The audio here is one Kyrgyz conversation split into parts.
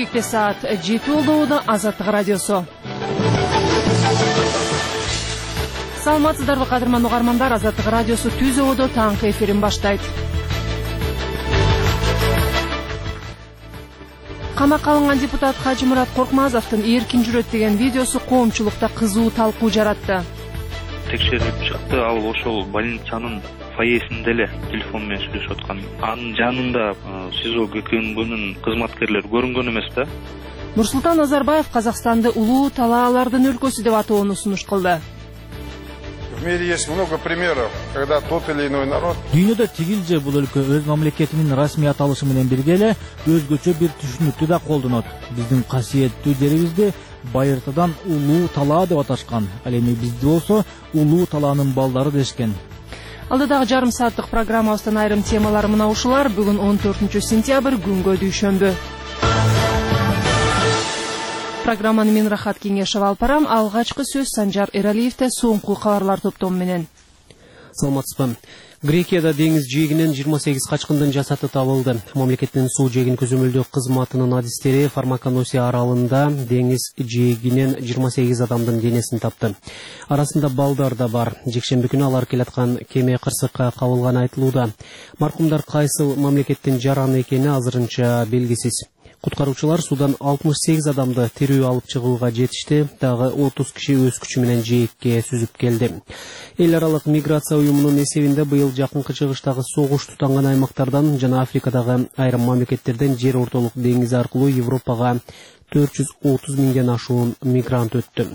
Бишкекте саат 7 болууда. Азаттык радиосу. Саламатсыздарбы кадырман угармандар, Азаттык радиосу түз ободо таңкы эфирин баштайт. Камакка алынган депутат Хажымурат Коркмазовдун эркин жүрөт деген видеосу коомчулукта кызуу талкуу жаратты. Текшерип чыкты, ал ошол больницанын фойесинде эле телефон менен сүйлөшүп аткан. Анын жанында СИЗО ГКМБнын кызматкерлери көрүнгөн эмес да. Нурсултан Назарбаев Казакстанды улуу талаалардын өлкөсү деп атоону сунуш кылды. В мире есть много примеров, когда тот или иной народ. Дүйнөдө тигил же бул өлкө өз мамлекетинин расмий аталышы менен бирге эле өзгөчө бир түшүнүктү да колдонот. Биздин касиеттүү жерибизди байыртадан улуу талаа деп аташкан. Ал эми бизде болсо улуу талаанын балдары дешкен. Алдыдагы жарым сааттык программабыздан айрым темалар мына ушулар. Бүгүн 14 сентябрь, күнгө дүйшөмбү. Программаны мен Рахат Кеңешев алып барам. Алгачкы сөз Санжар Эралиевте соңку кабарлар топтому менен. Саламатсызбы. Грекияда деңиз жээгинен 28 качкындын жасаты табылды. Мамлекеттин суу жээгин көзөмөлдөө кызматынын адистери Фармаконосия аралында деңиз жээгинен 28 адамдын денесин тапты. Арасында балдар да бар. Жекшемби күнү алар келаткан кеме кырсыкка кабылганы айтылууда. Маркумдар кайсыл мамлекеттин жараны экени азырынча белгисиз. Куткаруучулар судан 68 адамды тирүү алып чыгууга жетишти. Дагы 30 киши өз күчү менен жээкке сүзүп келди. Эл аралык миграция уюмунун эсебинде быйыл жакынкы чыгыштагы согуш тутанган аймактардан жана Африкадагы айрым мамлекеттерден жер ортолук деңизи аркылуу Европага 430 миңден ашуун мигрант өттү.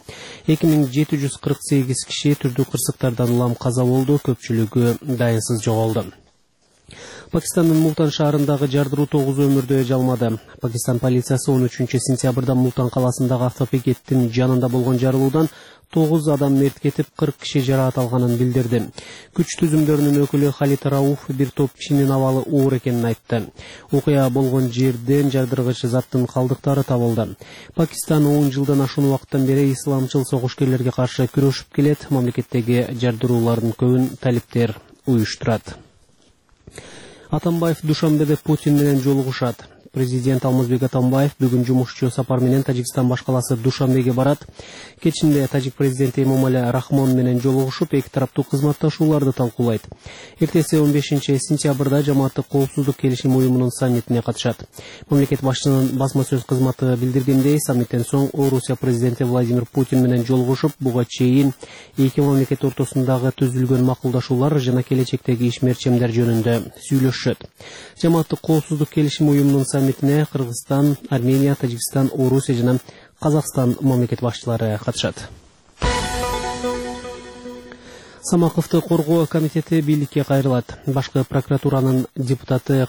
2748 киши түрдүү кырсыктардан улам каза болду, көпчүлүгү дайынсыз жоголду. Пакистандын Мултан шаарындагы жардыруу 9 өмүрдү жалмады. Пакистан полициясы 13 сентябрда Мултан каласындагы автопикеттин жанында болгон жарылуудан 9 адам мерт кетип, 40 киши жараат алганын билдирди. Күч түзүмдөрүнүн өкүлү Халит Рауф бир топ кишинин абалы оор экенин айтты. Окуя болгон жерден жардыргыч заттын калдыктары табылды. Пакистан 10 жылдан ашуун убакыттан бери исламчыл согушкерлерге каршы күрөшүп келет. Мамлекеттеги жардыруулардын көбүн талиптер уюштурат. Атамбаев Душанбеде Путин менен жолугушат. Президент Алмазбек Атамбаев бүгүн жумушчу сапар менен Тажикстан баш каласы Душанбеге барат. Кечинде тажик президенти Эмомали Рахмон менен жолугушуп, эки тараптуу кызматташууларды талкуулайт. Эртеси 15 сентябрда жамааттык коопсуздук келишим уюмунун саммитине катышат. Мамлекет башчынын басма сөз кызматы билдиргендей, саммиттен соң Орусия президенти Владимир Путин менен жолугушуп, буга чейин эки мамлекет ортосундагы түзүлгөн макулдашуулар жана келечектеги ишмерчемдер жөнүндө сүйлөшөт. Жамааттык коопсуздук келишим уюмунун саммитине Кыргызстан, Армения, Тажикстан, Орусия жана Казакстан мамлекет башчылары катышат. Самаковду коргоо комитети бийликке кайрылат. Башкы прокуратуранын депутаты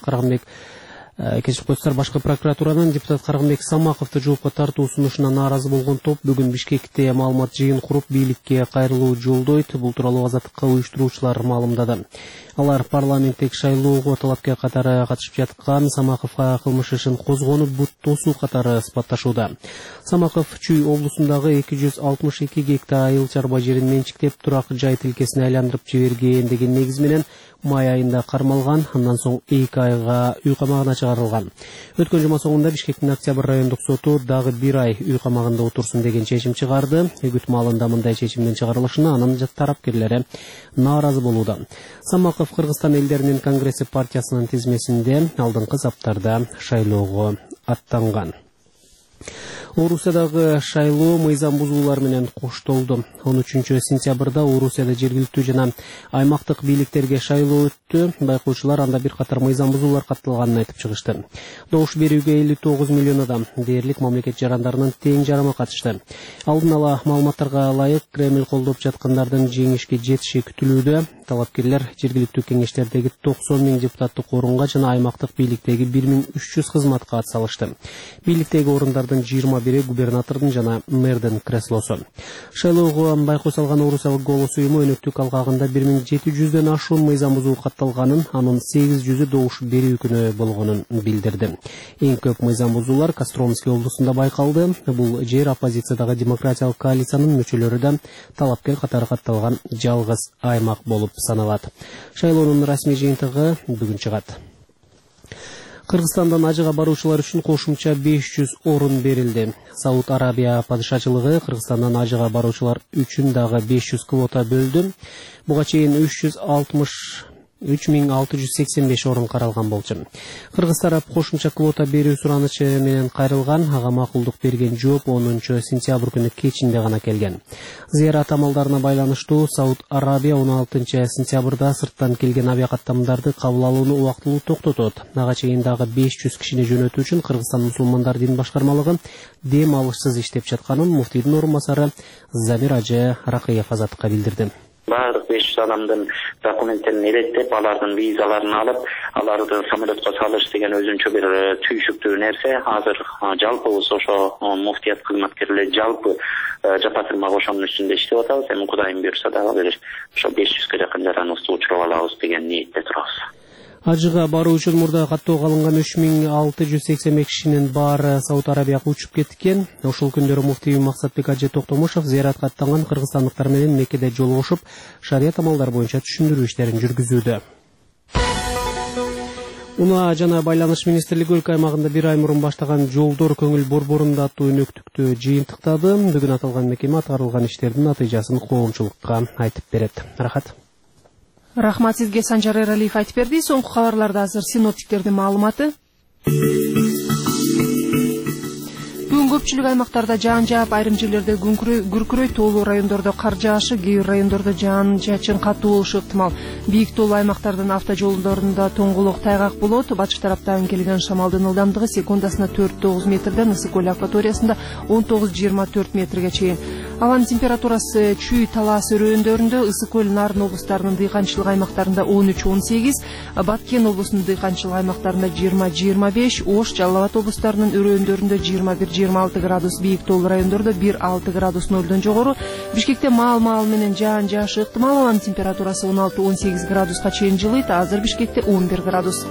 Каргамбек Самаковду жоопко тартуу сунушуна нааразы болгон топ бүгүн Бишкекте маалымат жыйын куруп бийликке кайрылуу жолдойт. Бул тууралуу Азаттыкка уюштуруучулар маалымдады. Алар парламенттик шайлоого талапкер катары катышып жаткан Самаковго кылмыш ишин козгонуп, бут тосуу катары ысбатташууда. Самаков Чүй облусундагы 262 гектар айыл чарба жерин менчиктеп, турак жай тилкесине айландырып жиберген деген негиз менен май айында кармалган, андан соң 2 айга үй камагына чыгарылган. Өткөн жума соңунда Бишкектин Октябрь райондук соту дагы 1 ай үй камагында отурсун деген чечим чыгарды. Үгүт маалында мындай чечимдин чыгарылышына анын тараптакерлери нааразы болууда. Самаков Кыргызстан элдеринин конгресси партиясынын тизмесинде алдыңкы саптарда шайлоого аттанган. Орусиядагы шайлоо мыйзам бузуулар менен коштолду. 13 сентябрда Орусияда жергиликтүү жана аймактык бийликтерге шайлоо өттү. Байкоочулар анда бир катар мыйзам бузуулар катталганын айтып чыгышты. Добуш берүүгө 59 миллион адам дээрлик мамлекет жарандарынын тең жарымы катышты. Алдын ала маалыматтарга ылайык Кремль колдоп жаткандардын жеңишке жетиши күтүлүүдө. Талапкерлер жергиликтүү кеңештердеги 90 миң депутаттык орунга жана аймактык бийликтеги 1300 кызматка атсалышты. Бийликтеги орундардын 21 губернатордун жана мэрдин креслосу. Шайлоого байкоо салган Орусия голос уюму өнөктүк алгагында 1700дөн ашуун мыйзам бузуу катталганын, анын 800-ü добуш берүү күнү болгонун билдирди. Эң көп мыйзам бузуулар Костромский облусунда байкалды. Бул жер оппозициядагы демократиялык коалициянын мүчөлөрү да талапкер катары катталган жалгыз аймак болуп саналат. Шайлоонун расмий жыйынтыгы бүгүн чыгат. Кыргызстандан ажыга баруучулар үчүн кошумча 500 орун берилди. Сауд Арабия падышачылыгы Кыргызстандан ажыга баруучулар үчүн дагы 500 квота бөлдү. Буга чейин 3685 орун каралган болчу. Кыргыз тарап кошумча квота берүү суранычы менен кайрылган, ага макулдук берген жооп 10 сентябрь күнү кечинде гана келген. Зыярат амалдарына байланыштуу Сауд Арабия 16 сентябрда сырттан келген авиакаттамдарды кабыл алууну убактылуу токтотот. Ага чейин дагы 500 кишини жөнөтүү үчүн Кыргызстан мусулмандар дин башкармалыгы дем алышсыз иштеп жатканын муфтийдин орун басары Замир Ажы Ракыев Азаттыкка билдирди. Бардык 500 адамдын документтерин иреттеп, алардын визаларын алып, аларды самолетко салыш деген өзүнчө бир түйшүктүү нерсе. Азыр жалпыбыз ошо муфтият кызматкерлери жалпы жапатырмак ошонун үстүндө иштеп атабыз. Эми Кудайым буйрса дагы бир ошо 500 жакын жараныбызды учуруп алабыз деген ниетте турабыз. Ажыга баруу үчүн мурда каттоого алынган 3685 кишинин баары Сауд Арабияга учуп кеткен. Ошол күндөрү муфтий Максатбек Ажы Токтомушов зыяратка аттанган кыргызстандыктар менен Меккеде жолугушуп, шарият амалдары боюнча түшүндүрүү иштерин жүргүзүүдө. Унаа жана байланыш министрлиги өлкө аймагында бир ай мурун баштаган жолдор көңүл борборунда аттуу өнөктүктү жыйынтыктады. Бүгүн аталган мекеме аткарылган иштердин натыйжасын коомчулукка айтып берет. Рахат. Рахмат сизге, Санжар Эралиев айтып берди. Соңку кабарларда азыр синоптиктердин маалыматы. Бүгүн көпчүлүк аймактарда жаан жаап, айрым жерлерде күркүрөй, тоолуу райондордо кар жаашы, кээ бир райондордо жаан жачын катуу болушу ыктымал. Бийик тоолуу аймактардын автожолдорунда тоңголок тайгак болот. Батыш тараптан келген шамалдын ылдамдыгы секундасына 4-9 метрден Ысык көл акваториясында 19-24 метрге чейин. Аванын температурасы Чүй, Талас өрөөндөрүндө, Ысык көл, Нарын облустарынын дыйканчылык аймактарында 13-18, Баткен облусунун дыйканчылык аймактарында 20-25, Ош, Жалал Абад облустарынын өрөөндөрүндө 21-26 градус, бийик тоолуу райондордо 1-6 градус нөлдөн жогору. Бишкекте маал менен жаан жаашы ыктымал, аванын температурасы 16-18 градуска чейин жылыйт. Азыр Бишкекте 11 градус.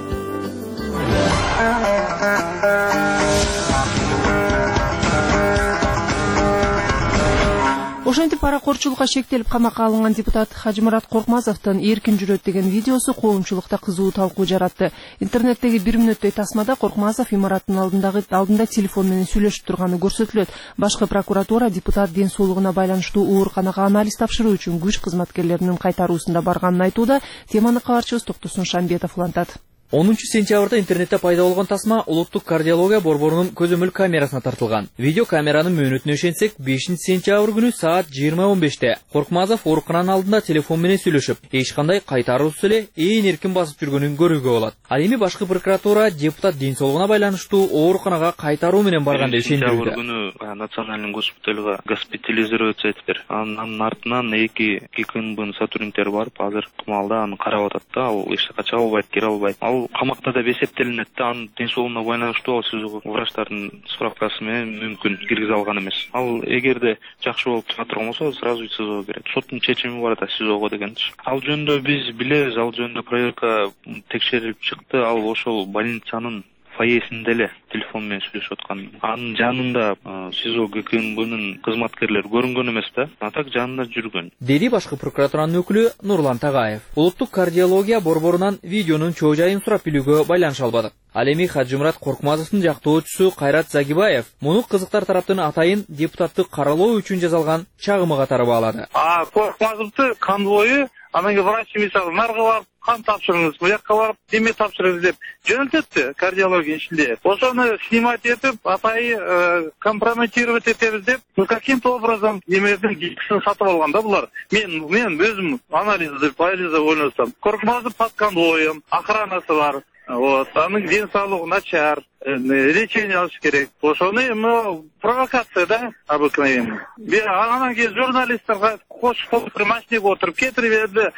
Ошентип паракорчулукка шектелип камакка алынган депутат Хажымурат Коркмазовдун эркин жүрөт деген видеосу коомчулукта кызуу талкуу жаратты. Интернеттеги 1 мүнөттөй тасмада Коркмазов имараттын алдында телефон менен сүйлөшүп турганы көрсөтүлөт. Башкы прокуратура депутат ден соолугуна байланыштуу ооруканага анализ тапшыруу үчүн күч кызматкерлеринин кайтаруусунда барганын айтууда. Теманы кабарчыбыз Токтосун Шамбетов улантат. 10 сентябрда интернетте пайда болгон тасма улуттук кардиология борборунун көзөмөл камерасына тартылган. Видео камеранын мөөнөтүнө ишенсек, 5 сентябрь күнү саат 20:15те Коркмазов оорукананын алдында телефон менен сүйлөшүп, эч кандай кайтаруусуз эле ээн эркин басып жүргөнүн көрүүгө болот. Ал эми башкы прокуратура депутат ден соолугуна байланыштуу ооруканага кайтаруу менен барган деп ишендирүүдө. Күнү национальный госпиталга госпитализироваться этиптир. Анын артынан эки КНБнын сотрудниктери барып, азыр кымалда аны карап атат да, ал эч жака чыга албайт, кире албайт. Камакта да эсептелинет да, анын ден соолугуна байланыштуу сизге врачтардын справкасы менен мүмкүн киргизе алган эмес. Ал эгерде жакшы болуп чыга турган болсо, сразу СИЗОго берет. Соттун чечими бар да СИЗОго дегенчи. Ал жөнүндө биз билебиз, ал жөнүндө проверка текшерилип чыкты. Ал ошол больницанын фойесинде эле телефон менен сүйлөшүп аткан. Анын жанында СИЗО ГКНБнын кызматкерлери көрүнгөн эмес да, а так жанында жүргөн. Деди башкы прокуратуранын өкүлү Нурлан Тагаев. Улуттук кардиология борборунан видеонун чоо жайын сурап билүүгө байланыша албадык. Ал эми Хажымурат Коркмазовдун жактоочусу Кайрат Загибаев муну кызыктар тараптын атайын депутаттык каралоо үчүн жазалган чагымы катары баалады. Коркмазовду конвою, анан кийин врач мисалы нарга барып кан тапшырыңыз, буякка барып деме тапшырыңыз деп жөнөтөттү кардиология ичинде. Ошону снимать этип, атайы компрометировать этебиз деп, каким-то образом немердин гипсин сатып алган да булар. Мен өзүм анализди ойлосом. Коркмазов под конвоем, охранасы бар. Вот, анын ден соолугу начар, лечение алыш керек. Ошону провокация да, обыкновенно. Анан кийин журналисттерге кошуп машинеге отуруп кетирип берди.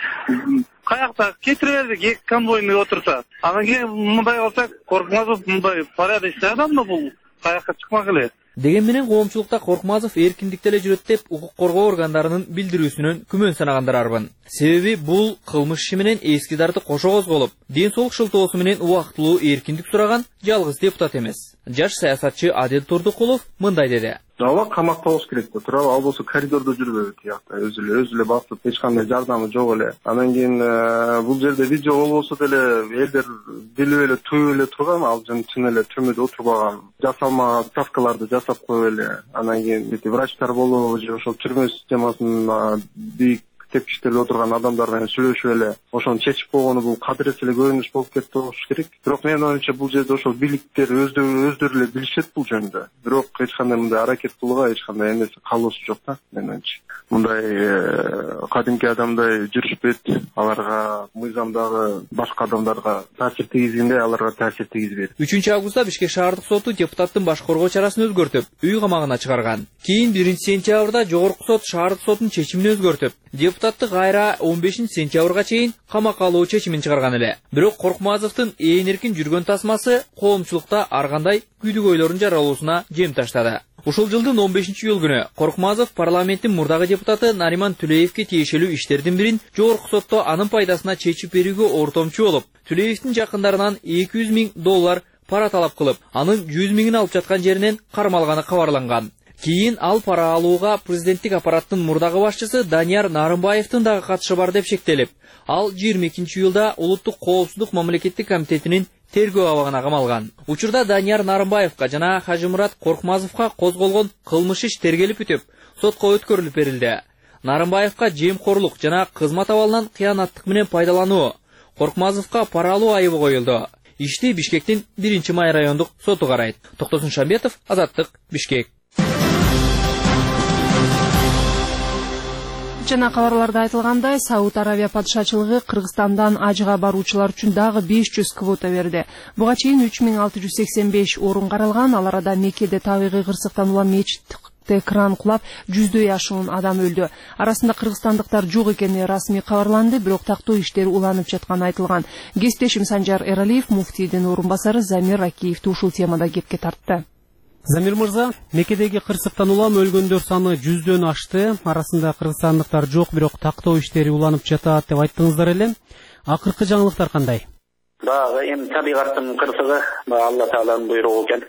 Каякта кетирип берди, эки конвойный отурса. Анан кийин мындай болсо, Коркмазов мындай порядочный адам да бул. Каякка чыкмак эле. Деген менен коомчулукта Коркмазов эркиндикте эле жүрөт деп укук коргоо органдарынын билдирүүсүнөн күмөн санагандар арбын. Себеби бул кылмыш иши менен эски дарды кошо козголуп, ден соолук шылтоосу менен убактылуу эркиндик сураган жалгыз депутат эмес. Жаш саясатчы Адил Турдукулов мындай деди. ооба камакта болуш керек да туурабы, ал болсо коридордо жүрбөйбү тиякта өзү эле басып, эч кандай жардамы жок эле. Анан кийин бул жерде видео болбосо деле элдер билип эле туюп эле турган, ал чын эле түрмөдө отурбаган, жасалмаган ставкаларды жасап коюп эле. Анан кийин врачтар болобу же ошол түрмө системасынын бийик тепкичтерде отурган адамдар менен сүйлөшүп эле ошону чечип койгону бул кадырет эле көрүнүш болуп кетти болуш керек. Бирок менин оюмча бул жерде ошол бийликтер өздөрү эле билишет бул жөнүндө. Бирок эч кандай мындай аракет кылууга эч кандай эмеси калуусу жок да менин оюмча. Мындай кадимки адамдай жүрүшпөйт, аларга мыйзамдагы башка адамдарга таасир тийгизгендей аларга таасир тийгизбейт. 3-августта Бишкек шаардык соту депутаттын баш коргоо чарасын өзгөртүп, үй камагына чыгарган. Кийин 1-сентябрда жогорку сот шаардык соттун чечимин өзгөртүп, депутатты кайра 15-сентябрга чейин камакка алуу чечимин чыгарган эле. Бирок Коркмазовдун ээн эркин жүргөн тасмасы коомчулукта ар кандай күдүгөйлөрүн жаралуусуна жем таштады. Ушул жылдын 15-июл күнү Коркмазов парламенттин мурдагы депутаты Нариман Түлеевке тиешелүү иштердин бирин жогорку сотто анын пайдасына чечип берүүгө ортомчу болуп, Түлеевдин жакындарынан $200 000 пара талап кылып, анын 100 000-ин алып жаткан жеринен кармалганы кабарланган. Кийин ал пара алууга президенттик аппараттын мурдагы башчысы Данияр Нарымбаевдин дагы катышы бар деп шектелип, ал 22-июлда Улуттук коопсуздук мамлекеттик комитетинин тергөө абагына камалган. Учурда Данияр Нарымбаевга жана Хажымурат Коркмазовго козголгон кылмыш иш тергелип бүтүп, сотко өткөрүлүп берилди. Нарымбаевга жемкорлук жана кызмат абалынан кыянаттык менен пайдалануу, Коркмазовго пара алуу айыбы коюлду. Ишти Бишкектин 1-Май райондук соту карайт. Токтосун Шамбетов, Азаттык, Бишкек. Жана кабарларда айтылгандай, Сауд Аравия падышачылыгы Кыргызстандан ажыга баруучулар үчүн дагы 500 квота берди. Буга чейин 3685 орун каралган. Ал арада Меккеде табигый кырсыктан улам мечитте кран кулап 100дөй ашуун адам өлдү. Арасында кыргызстандыктар жок экени расмий кабарланды, бирок тактоо иштери уланып жатканы айтылган. Кесиптешим Санжар Эралиев муфтийдин орун басары Замир Ракиевди ушул темада кепке тартты. Замир мырза, Меккедеги кырсыктан улам өлгөндөр саны 100дөөн ашты. Арасында кыргызстандыктар жок, бирок тактоо иштери уланып жатат деп айттыңыздар эле. Акыркы жаңылыктар кандай? Эми табигаттын кырсыгы Алла Тааланын буйругу экен.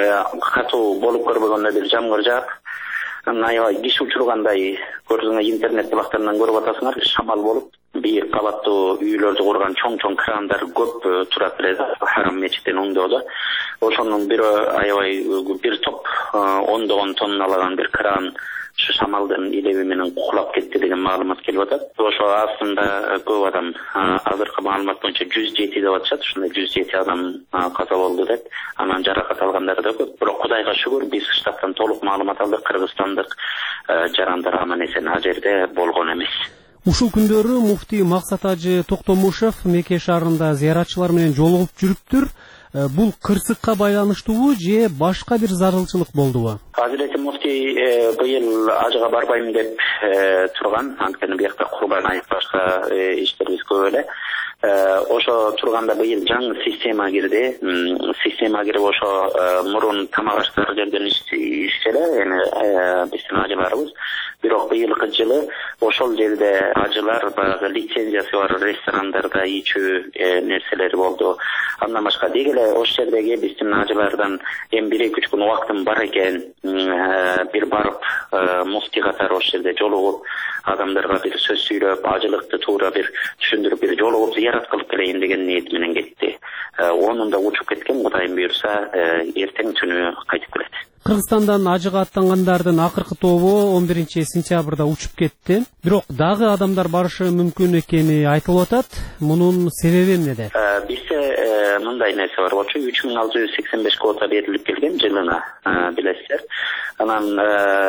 Катуу болуп көрбөгөндө бир жамгыр жаап, аябай киш учургандай көрсөңөр интернет булактарынан көрүп атасыңар, шамал болуп, бийик кабаттуу үйлөрдү курган чоң крандар көп турат эле Харам мечиттин оңдоодо. Ошонун бир аябай бир топ ондогон тонналаган бир кран şu шамалдын илеби менен кулап кетти деген маалымат келип атат. Ошо астында көп адам азыркы маалымат боюнча 107 деп атышат. Ушундай 107 адам каза болду деп. Анан жаракат алгандар да көп. Бирок Кудайга шүгүр биз штаттан толук маалымат алдык. Кыргызстандык жарандар аман эсен ал жерде болгон эмес. Ушул күндөрү муфтий Максат Ажы Токтомушев Мекке шаарында зыяратчылар менен жолугуп жүрүптүр. Бул кырсыкка байланыштуубу же башка бир зарылчылык болдубу? Hazreti Mufti быйыл ажыга барбайм деп турган, анткени биякта Курбан айы башка иштерибиз көп эле. Ошо турганда быйыл жаңы система кирди. Система кирип ошо мурун тамак аштар жерден ишчеле, эми биздин ажыларыбыз. Бирок быйылкы жылы ошол жерде ажылар баягы лицензиясы бар ресторандарда ичүү нерселери болду. Андан башка дегеле ошол жердеги биздин ажылардан эми 1-2 күн убактым бар экен, бир барып муфти катары ошол жерде жолугуп, адамдарга бир сөз сүйлөп, ажылыкты туура бир түшүндүрүп, бир жолугуп зыярат кылып келейин деген ниет менен кетти. Онунда учуп кеткен, Кудайым буйрса, эртең түнү кайтып келет. Кыргызстандан ажыга аттангандардын акыркы тобу 11-сентябрда учуп кетти. Бирок дагы адамдар барышы мүмкүн экени айтылып атат. Мунун себеби эмнеде? Бизде мындай нерсе бар болчу, 3685 квота берилип келген жылына, билесиздер. Анан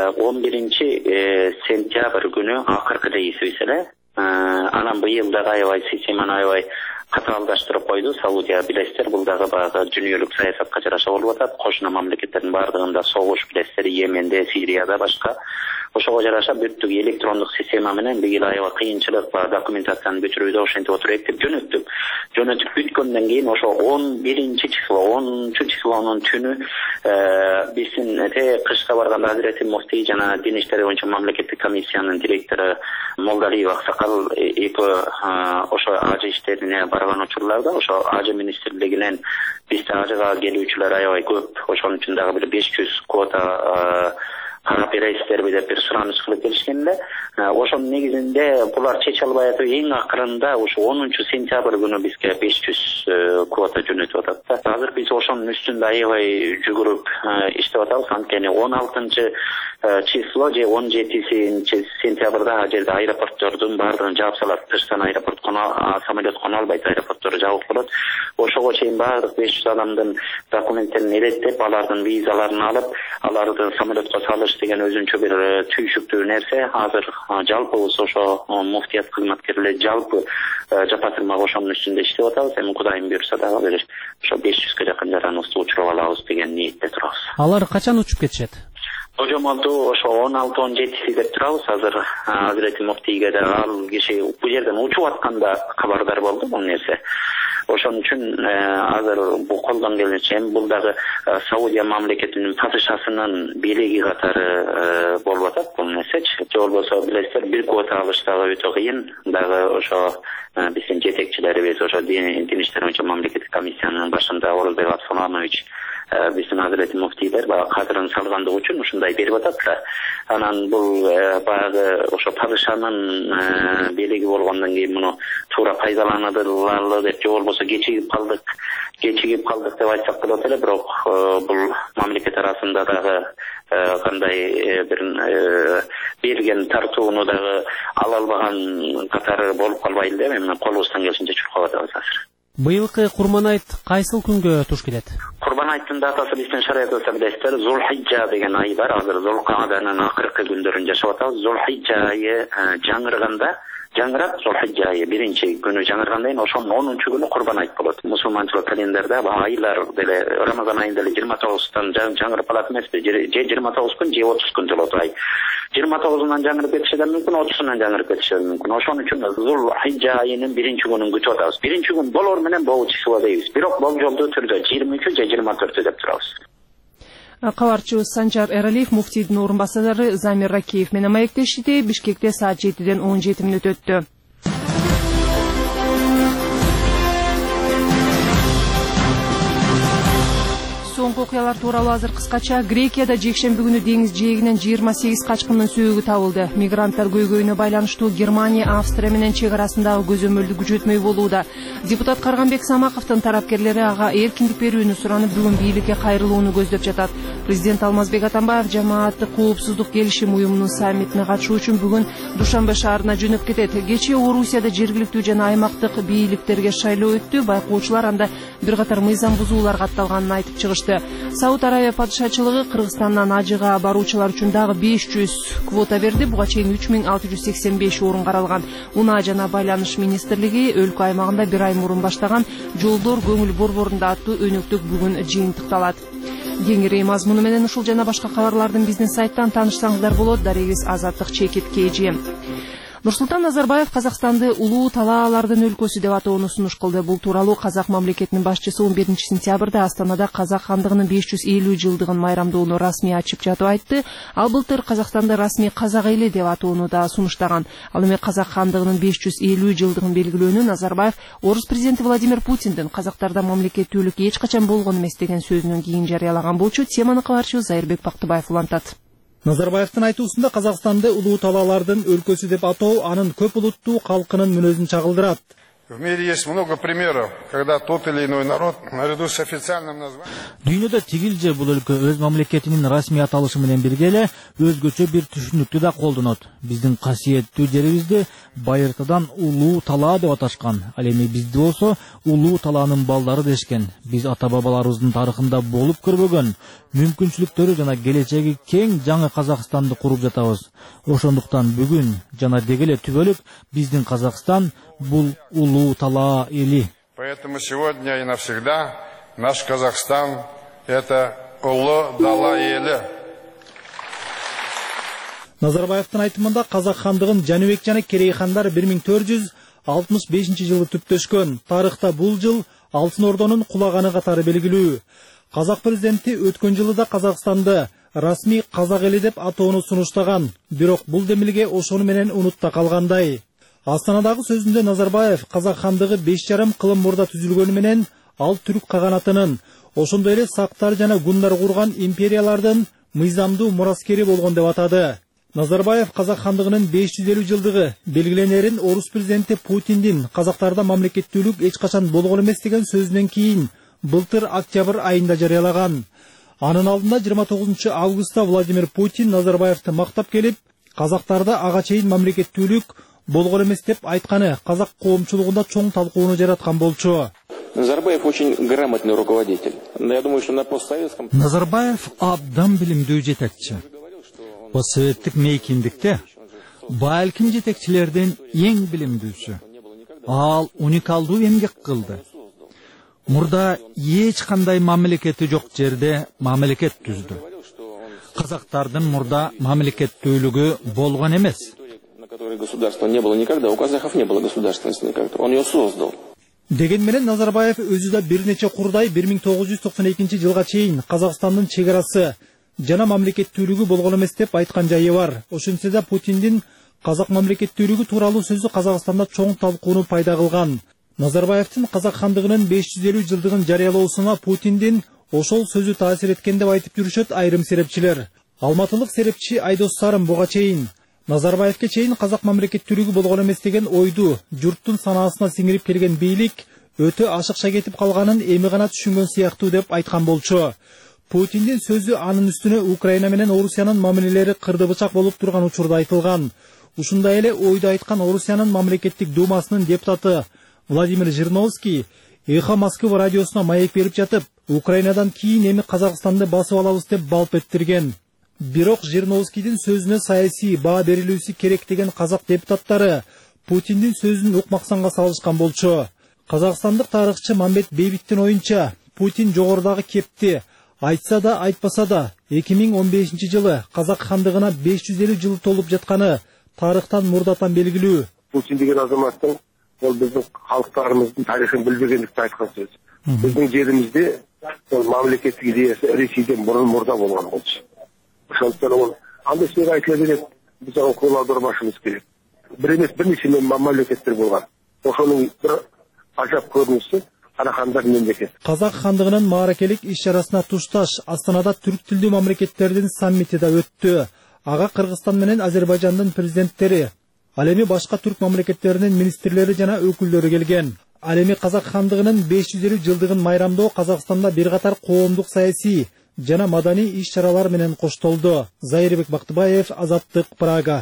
11-сентябрь күнү акыркы рейсибиз эле. Анан быйыл дагы аябай системаны аябай катаалдаштырып койду. Саудия билесиздер, бул дагы баягы дүйнөлүк саясатка жараша болуп атат. Кошуна мамлекеттердин баардыгында согуш билесиздер, Йеменде, Сирияда башка. Ошого жараша бүттүк электрондук система менен быйыл аябай кыйынчылык бар, документацияны бүтүрүүдө ошентип отуруп жөнөттүк. Жөнөтүп бүткөндөн кийин ошо 10-число, числонун түнү биздин кышка барганда Hazreti Mufti жана дин иштери боюнча мамлекеттик комиссиянын директору Молдалиев аксакал ошо ажы иштерине барган учурларда ошо ажы министрлигинен бизде ажыга келүүчүлөр аябай көп. Ошонун үчүн дагы бир 500 квота кагап бересиздерби деп бир сураныч кылып келишкен эле. Ошонун негизинде булар чече албай атып эң акырында ушу 10 сентябрь күнү бизге 500 квота жөнөтүп атат да. Азыр биз ошонун үстүндө аябай жүгүрүп иштеп атабыз. Анткени 16 число же 17 сентябрда жерде аэропорттордун баардыгын жаап салат. Тыштан аэропорт самолет кона албайт, аэропорттор жабык болот. Ошого чейин баардык 500 адамдын документтерин элеттеп, алардын визаларын алып, аларды самолетко салыш деген өзүнчө бир түйшүктүү нерсе. Азыр жалпыбыз ошо муфтият кызматкерлери жалпы жапатырмак ошонун үстүндө иштеп атабыз. Эми Кудайым буйрса дагы бир ошо 500ге жакын жараныбызды учуруп алабыз деген ниетте турабыз. Алар качан учуп кетишет? Божомолду ошо 16-17 деп турабыз. Азыр Азирети муфтийге да ал киши бул жерден учуп атканда кабардар болду бул нерсе. Ошон үчүн азыр бул колдон келишче эми бул дагы Саудия мамлекетинин падышасынын бийлиги катары болуп атат бул нерсечи. Же болбосо билесиздер, бир квота алыш дагы өтө кыйын. Дагы ошо биздин жетекчилерибиз, ошо Дин иштери боюнча мамлекеттик комиссиянын башында Оралбек Асламович биздин Азирети муфтийлер баягы кадырын салгандыгы үчүн ушундай берип атат да. Анан бул баягы ошо падышанын бийлиги болгондон кийин муну туура пайдаланылалы деп, же болбосо кечигип калдык деп айтсак болот эле. Бирок бул мамлекет арасында дагы кандай бир берген тартууну дагы ала албаган катары болуп калбайлы деп эми колубуздан келишинче чуркап атабыз азыр. Быйылкы Курман айт кайсыл күнгө туш келет? Курбан айттын датасы биздин шариятыбызда билесиздер, Зулхижжа деген ай бар. Азыр Зулкааданын акыркы күндөрүн жашап атабыз. Зулхижжа айы жаңырганда, жаңырат Зулхижжа айы биринчи күнү жаңыргандан кийин ошонун 10-чу күнү Курбан айт болот. Мусулманчылык календарда айлар деле Рамазан айында эле 29-тан жаңырып калат эмеспи? Же 29 күн, же 30 күн болот ай. 29-унан жаңырып кетиши да мүмкүн, 30-унан жаңырып кетиши да мүмкүн. Ошон үчүн Зулхижжа айынын биринчи күнүн күтүп атабыз. Биринчи күн болор менен богу числа дейбиз. Бирок болжолдуу түрдө 23 же 24 деп турабыз. Кабарчыбыз Санжар Эралиев муфтийдин орун басары Замир Ракеев менен маектешти. Бишкекте саат 7-ден 17 мүнөт өттү. Соңку окуялар тууралуу азыр кыскача. Грекияда жекшемби күнү деңиз жээгинен 28 качкындын сөөгү табылды. Мигранттар көйгөйүнө байланыштуу Германия, Австрия менен чек арасындагы көзөмөлдү күчөтмөй болууда. Депутат Карганбек Самаковдун тарапкерлери ага эркиндик берүүнү суранып, бүгүн бийликке кайрылууну көздөп жатат. Президент Алмазбек Атамбаев жамааттык коопсуздук келишим уюмунун саммитине катышуу үчүн бүгүн Душанбе шаарына жөнөп кетет. Кечээ Орусияда жергиликтүү жана аймактык бийликтерге шайлоо өттү. Байкоочулар анда бир катар мыйзам бузуулар катталганын айтып чыгышты. Сауд Арабия падышачылыгы Кыргызстандан ажыга баруучулар үчүн дагы 500 квота берди. Буга чейин 3685 орун каралган. Унаа жана байланыш министрлиги өлкө аймагында бир ай мурун баштаган жолдор көңүл борборунда аттуу өнөктүк бүгүн жыйынтыкталат. Кеңири мазмуну менен ушул жана башка кабарлардын биздин сайттан таанышсаңыздар болот. Дарегиз Азаттык Чекит KG. Нурсултан Назарбаев Казакстанды улуу талаалардын өлкөсү деп атоону сунуш кылды. Бул тууралуу Казак мамлекетинин башчысы 11 сентябрда Астанада Казак хандыгынын 550 жылдыгын майрамдоону расмий ачып жатып айтты. Ал былтыр Казакстанды расмий казак эли деп атоону да сунуштаган. Ал эми Казак хандыгынын 550 жылдыгын белгилөөнү Назарбаев орус президенти Владимир Путиндин казактарда мамлекеттүүлүк эч качан болгон эмес деген сөзүнөн кийин жарыялаган болчу. Теманы кабарчыбыз Зайырбек Бактыбаев улантат. Назарбаевдин айтуусунда Казакстанды улуу талаалардын өлкөсү деп атоо анын көп улуттуу калкынын мүнөзүн чагылдырат. В мире есть много примеров, когда тот или иной народ, наряду с официальным названием... Дүйнөдө тигилже бул өлкө өз мамлекетинин расмий аталышы менен бирге эле өзгөчө бир түшүнүктү да колдонот. Биздин касиеттүү жерибизди байыртадан улуу талаа деп аташкан. Ал эми бизди болсо улуу талаанын балдары дешкен. Биз ата-бабаларыбыздын тарыхында болуп көрбөгөн, мүмкүнчүлүктөрү жана келечеги кең жаңы Казакстанды куруп жатабыз. Ошондуктан бүгүн жана деги эле түбөлүк биздин Казакстан бул улуу талаа эли. Поэтому сегодня и навсегда наш Казахстан это улуу талаа эли. Назарбаевдин айтымында Казак хандыгын Жаныбек жана Керей хандар 1465-жылы түптөшкөн. Тарыхта бул жыл Алтын Ордонун кулаганы катары белгилүү. Казак президенти өткөн жылы да Казакстанды расмий казак эли деп атоону сунуштаган. Бирок бул демилге ошону менен унутта калгандай. Астанадагы сөзүндө Назарбаев Казак хандыгы 5,5 кылым мурда түзүлгөнү менен ал түрк каганатынын, ошондой эле сактар жана гундар курган империялардын мыйзамдуу мураскери болгон деп атады. Назарбаев Казак хандыгынын 550 жылдыгы белгиленерин орус президенти Путиндин казактарда мамлекеттүүлүк эч качан болгон эмес деген сөзүнөн кийин былтыр октябрь айында жарыялаган. Анын алдында 29 августта Владимир Путин Назарбаевди мактап келип, казактарда ага чейин мамлекеттүүлүк болгон эмес деп айтканы казак коомчулугунда чоң талкууну жараткан болчу. Назарбаев очень грамотный руководитель. Я думаю, что на постсоветском... Назарбаев абдан билимдүү жетекчи. Постсоветтик мейкиндикте балким жетекчилерден эң билимдүүсү. Ал уникалдуу эмгек кылды. Мурда эч кандай мамлекети жок жерде мамлекет түздү. Казактардын мурда мамлекеттүүлүгү болгон эмес. На которой государства не было никогда, у казахов не было государственности никогда. Он ее создал. Деген менен Назарбаев өзү да бир нече курдай 1992 жылга чейин Казакстандын чек арасы жана мамлекеттүүлүгү болгон эмес деп айткан жайы бар. Ошентсе да Путиндин казак мамлекеттүүлүгү тууралуу сөзү Казакстанда чоң талкууну пайда кылган. Назарбаевдин казак хандыгынын 550 жылдыгын жарыялоосуна Путиндин ошол сөзү таасир эткен деп айтып жүрүшөт айрым серепчилер. Алматылык серепчи Айдос Сарым буга чейин Назарбаевке чейин казак мамлекеттүүлүгү болгон эмес деген ойду журттун санаасына сиңирип келген бийлик өтө ашыкча кетип калганын эми гана түшүнгөн сыяктуу деп айткан болчу. Путиндин сөзү анын үстүнө Украина менен Орусиянын мамилелери кырды бычак болуп турган учурда айтылган. Ушундай эле ойду айткан Орусиянын мамлекеттик думасынын депутаты Владимир Жириновский Эхо Москвы радиосуна маек берип жатып, Украинадан кийин эми Казакстанды басып алабыз деп балп эттирген. Бирок Жириновскийдин сөзүнө саясий баа берилүүсү керек деген казак депутаттары Путиндин сөзүн укмаксанга салышкан болчу. Казакстандык тарыхчы Мамбет Бейбиттин оюнча Путин жогорудагы кепти айтса да айтпаса да 2015 жылы казак хандыгына 550 жыл толуп жатканы тарыхтан мурдатан белгилүү. Путин деген азаматтын ол биздин калктарыбыздын тарыхын билбегендикти айткан сөз. Биздин жеримизде мамлекеттик идеясы Ресейден мурда болгон болчу. Ошондуктан ол андай сөз айтыла берет, биз ага кол алдырбашыбыз керек. Бир эмес бир нече мамлекеттер болгон. Ошонун бир ажап көрүнүшү Карахандар мемлекет. Казак хандыгынын мааракелик иш-чарасына тушташ Астанада түрк тилдүү мамлекеттердин саммити да өттү. Ага Кыргызстан менен Азербайжандын президенттери, ал эми башка түрк мамлекеттеринин министрлери жана өкүлдөрү келген. Ал эми казак хандыгынын 550 жылдыгын майрамдоо Казакстанда бир катар коомдук саясий жана маданий иш-чаралар менен коштолду. Зайырбек Бактыбаев, Азаттык, Прага.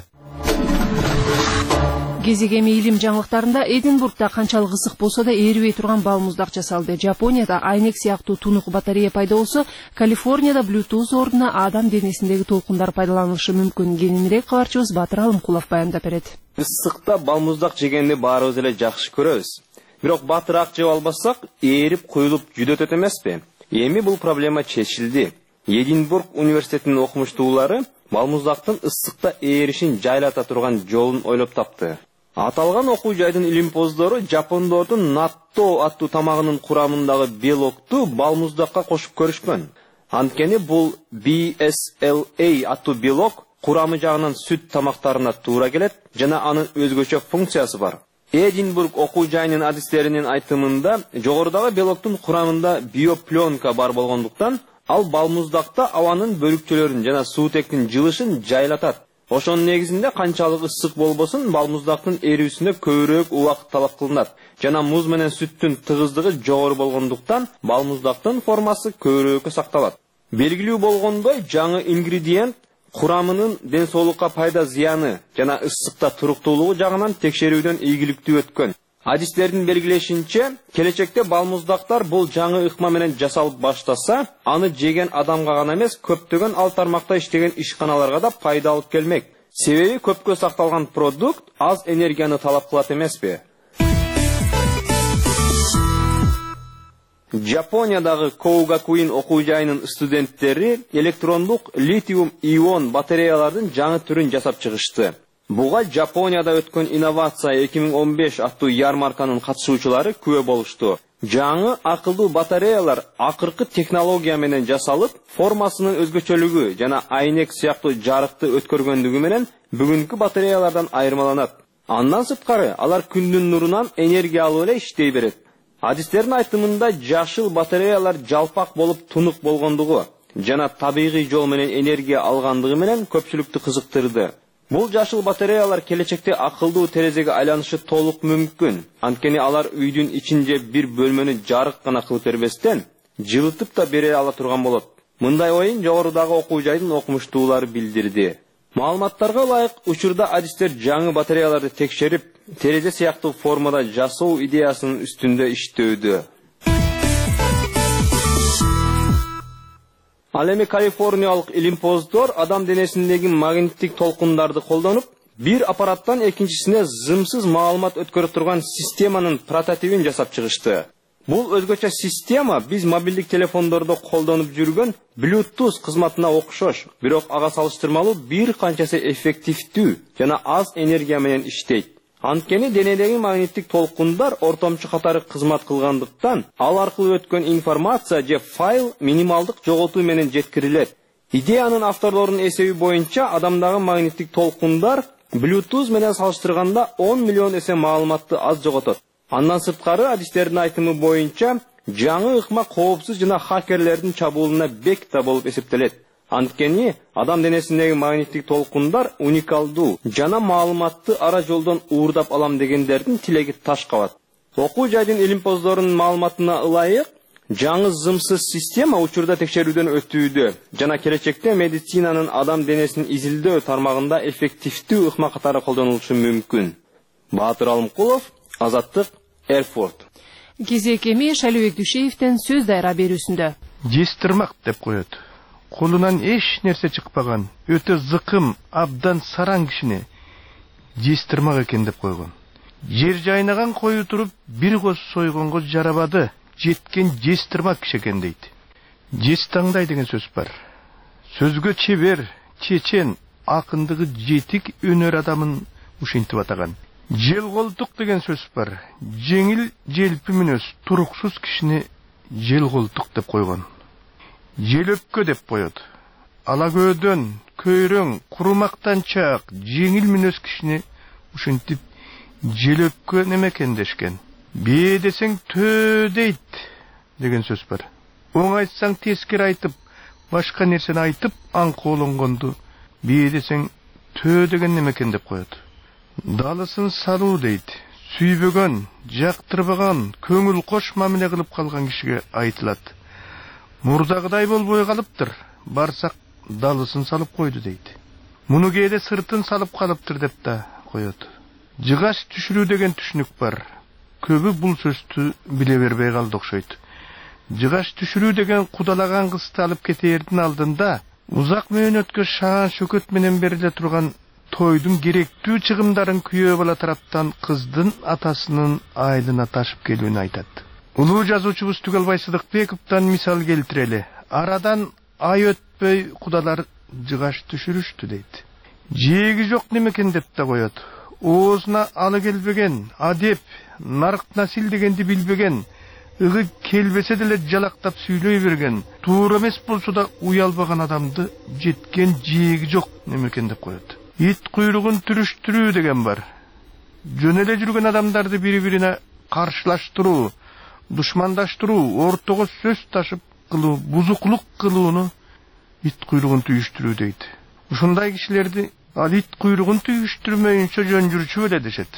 Кезегеми илим жаңылыктарында Эдинбургда канчалык ысык болсо да эрибей турган балмуздак жасалды. Жапонияда айнек сыяктуу тунук батарея пайда болсо, Калифорнияда Bluetooth ордуна адам денесиндеги толкундар пайдаланылышы мүмкүн. Кененирээк кабарчыбыз Батыр Алымкулов баяндап берет. Ысыкта балмуздак жегенди баарыбыз эле жакшы көрөбүз. Бирок батыраак жеп албасак, эрип коюлуп жүдөтөт эмеспи? Эми бул проблема чечилди. Эдинбург университетинин окумуштуулары балмуздактын ысыкта эришин жайлата турган жолун ойлоп тапты. Аталган окуу жайдын илимпоздору жапондордун натто аттуу тамагынын курамындагы белокту балмуздакка кошуп көрүшкөн. Анткени бул BSLA аттуу белок курамы жагынан сүт тамактарына туура келет жана анын өзгөчө функциясы бар. Эдинбург окуу жайынын адистеринин айтымында жогорудагы белоктун курамында биопленка бар болгондуктан ал балмуздакта абанын бөлүкчөлөрүн жана суутектин жылышын жайлатат. Ошонун негизинде канчалык ысык болбосун балмуздактын эрүүсүнө көбүрөөк убакыт талап кылынат жана муз менен сүттүн тыгыздыгы жогору болгондуктан балмуздактын формасы көбүрөөккө сакталат. Белгилүү болгондой, жаңы ингредиент курамынын ден соолукка пайда зыяны жана ысыкта туруктуулугу жагынан текшерүүдөн ийгиликтүү өткөн. Адистердин белгилешинче, келечекте балмуздактар бул жаңы ыкма менен жасалып баштаса, аны жеген адамга гана эмес, көптөгөн ал тармакта иштеген ишканаларга да пайда алып келмек. Себеби көпкө сакталган продукт аз энергияны талап кылат эмеспи? Жапониядагы Коугакуин окуу жайынын студенттери электрондук литиум-ион батареялардын жаңы түрүн жасап чыгышты. Буга Жапонияда өткөн инновация 2015 аттуу ярмарканын катышуучулары күбө болушту. Жаңы акылдуу батареялар акыркы технология менен жасалып, формасынын өзгөчөлүгү жана айнек сыяктуу жарыкты өткөргөндүгү менен бүгүнкү батареялардан айырмаланат. Андан сырткары алар күндүн нурунан энергия алып эле иштей берет. Адистердин айтымында жашыл батареялар жалпак болуп тунук болгондугу жана табигый жол менен энергия алгандыгы менен көпчүлүктү кызыктырды. Бул жашыл батареялар келечекте акылдуу терезеге айланышы толук мүмкүн. Анткени алар үйдүн ичинде бир бөлмөнү жарык гана кылып бербестен, жылытып да бере ала турган болот. Мындай оюн жогорудагы окуу жайдын окумуштуулары билдирди. Маалыматтарга ылайык, учурда адистер жаңы батареяларды текшерип, терезе сыяктуу формада жасоо идеясынын үстүндө иштөөдө. Ал эми калифорниялык илимпоздор адам денесиндеги магниттик толкундарды колдонуп, бир аппараттан экинчисине зымсыз маалымат өткөрүп турган системанын прототипин жасап чыгышты. Бул өзгөчө система биз мобилдик телефондордо колдонуп жүргөн Bluetooth кызматына окшош, бирок ага салыштырмалуу бир канчасы эффективдүү жана аз энергия менен иштейт. Анткени денедеги магниттик толкундар ортомчу катары кызмат кылгандыктан, ал аркылуу өткөн информация же файл минималдык жоголтуу менен жеткирилет. Идеянын авторлорунун эсеби боюнча, адамдагы магниттик толкундар Bluetooth менен салыштырганда 10 миллион эсе маалыматты аз жоготот. Андан сырткары, адистердин айтымы боюнча, жаңы ыкма коопсуз жана хакерлердин чабуулуна бек да болуп эсептелет. Анткени адам денесиндеги магниттик толкундар уникалдуу жана маалыматты ара жолдон уурдап алам дегендердин тилеги таш кабат. Окуу жайдын илимпоздорунун маалыматына ылайык, жаңы зымсыз система учурда текшерүүдөн өтүүдө жана келечекте медицинанын адам денесин изилдөө тармагында эффективдүү ыкма катары колдонулушу мүмкүн. Баатыр Алымкулов, Азаттык, Эрфурт. Кезек эми Шалибек Дүйшеевден сөз дайра берүүсүндө. Жестирмак деп коет. Колунан эч нерсе чыкпаган, өтө зыкым, абдан сараң кишине жестирмак экен деп койгон. Жер жайнаган кою туруп, бир коз сойгонго жарабады, жеткен жестирмак киши экен дейт. Жестаңдай деген сөз бар. Сөзгө чебер, чечен, акындыгы жетик өнөр адамын ушинтип атаган. Желголтук деген сөз бар. Жеңил желпи мүнөз, туруксуз кишини желголтук деп койгон. Желөпкө деп коет. Алагөөдөн, көйрөң, курумактанчак, жеңил мүнөз кишини ушинтип желөпкө немекен дешкен. Бие десең төө дейт деген сөз бар. Оң айтсаң тескер айтып, башка нерсени айтып, аңкоолонгонду бие десең төө деген немекен деп коет. Далысын салуу дейт. Сүйбөгөн, жактырбаган, көңүл кош мамиле кылып калган кишиге айтылат. Мурдагыдай болбой калыптыр. Барсак далысын салып койду дейт. Муну кээде сыртын салып калыптыр деп да коет. Жыгаш түшүрүү деген түшүнүк бар. Көбү бул сөздү биле бербей калды окшойт. Жыгаш түшүрүү деген кудалаган кызды алып кетээрдин алдында узак мөөнөткө шаан шөкөт менен бериле турган тойдун керектүү чыгымдарын күйөө бала тараптан кыздын атасынын айылына ташып келүүнү айтат. Улуу жазуучубуз Түгелбай Сыдыкбековдон мисал келтирели. Арадан ай өтпөй кудалар жыгаш түшүрүштү дейт. Жээги жок немекен деп да коет. Оозуна алы келбеген, адеп, нарк насил дегенди билбеген, ыгы келбесе деле жалактап сүйлөй берген, туура эмес болсо да уялбаган адамды жеткен жээги жок немекен деп коет. Ит куйругун түрүштүрүү деген бар. Жөн эле жүргөн адамдарды бири-бирине каршылаштыруу, душмандаштыруу, ортого сөз ташып кылуу, бузуклук кылууну ит куйругун түйүштүрүү дейт. Ушундай кишилерди ал ит куйругун түйүштүрмөйүнчө жөн жүрчү эле дешет.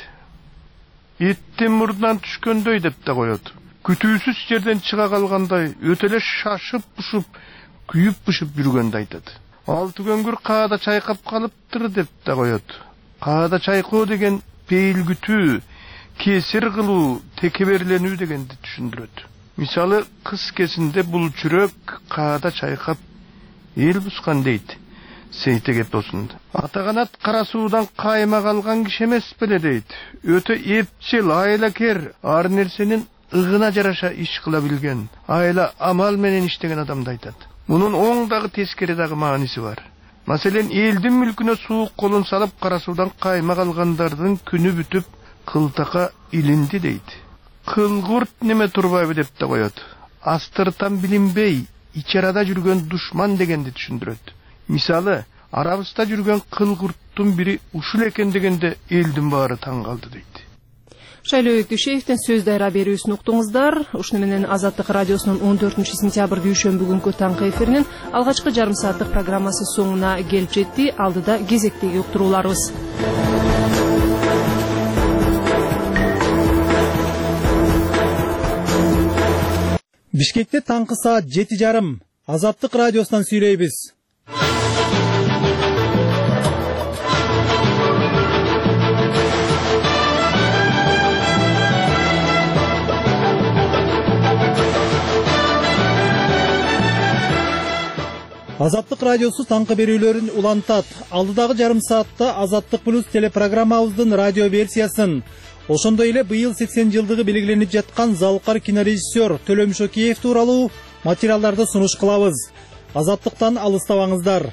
Иттин мурдунан түшкөндөй деп да коет. Күтүүсүз жерден чыга калгандай, өтө эле шашып-бушуп, күйүп-бышып жүргөндү айтат. Алты көңгүр каада чайкап калыптыр деп да коет. Каада чайкоо деген пейилгүтүү, кесир кылуу, текеберленүү дегенди түшүндүрөт. Мисалы, кыз кезинде бул чүрөк каада чайкап эл бускан дейт. Сейтегет болсун. Атаганат кара суудан кайма калган киши эмес беле дейт. Өтө эпчил, айлакер, ар нерсенин ыгына жараша иш кыла билген, айла амал менен иштеген адамды айтат. Мунун оң дагы тескери дагы мааниси бар. Маселен, элдин мүлкүнө суук колун салып кара суудан кайма калгандардын күнү бүтүп, кылтака илинди дейт. Кылгурт неме турбайбы деп да коет. Астыртан билинбей, ичарада жүргөн душман дегенди түшүндүрөт. Мисалы, арабызда жүргөн кылгурттун бири ушул экен дегенде элдин баары таң калды дейт. Шайлоо Өктүшевден сөз дайра берүүсүн уктуңуздар. Ушуну менен Азаттык радиосунун 14-сентябрь дүйшөмбү кутанкы эфиринин алгачкы жарым сааттык программасы соңуна келип жетти. Алдыда кезектеги уктурууларыбыз. Бишкекте таңкы саат 7:30 Азаттык радиосунан сүйлөйбүз. Азаттык радиосу таңкы берүүлөрүн улантат. Алдыдагы жарым саатта Азаттык плюс телепрограммабыздын радио версиясын, ошондой эле быйыл 80 жылдыгы белгиленип жаткан залкар кинорежиссер Төлөм Шокеев тууралуу материалдарды сунуш кылабыз. Азаттыктан алыстабаңыздар.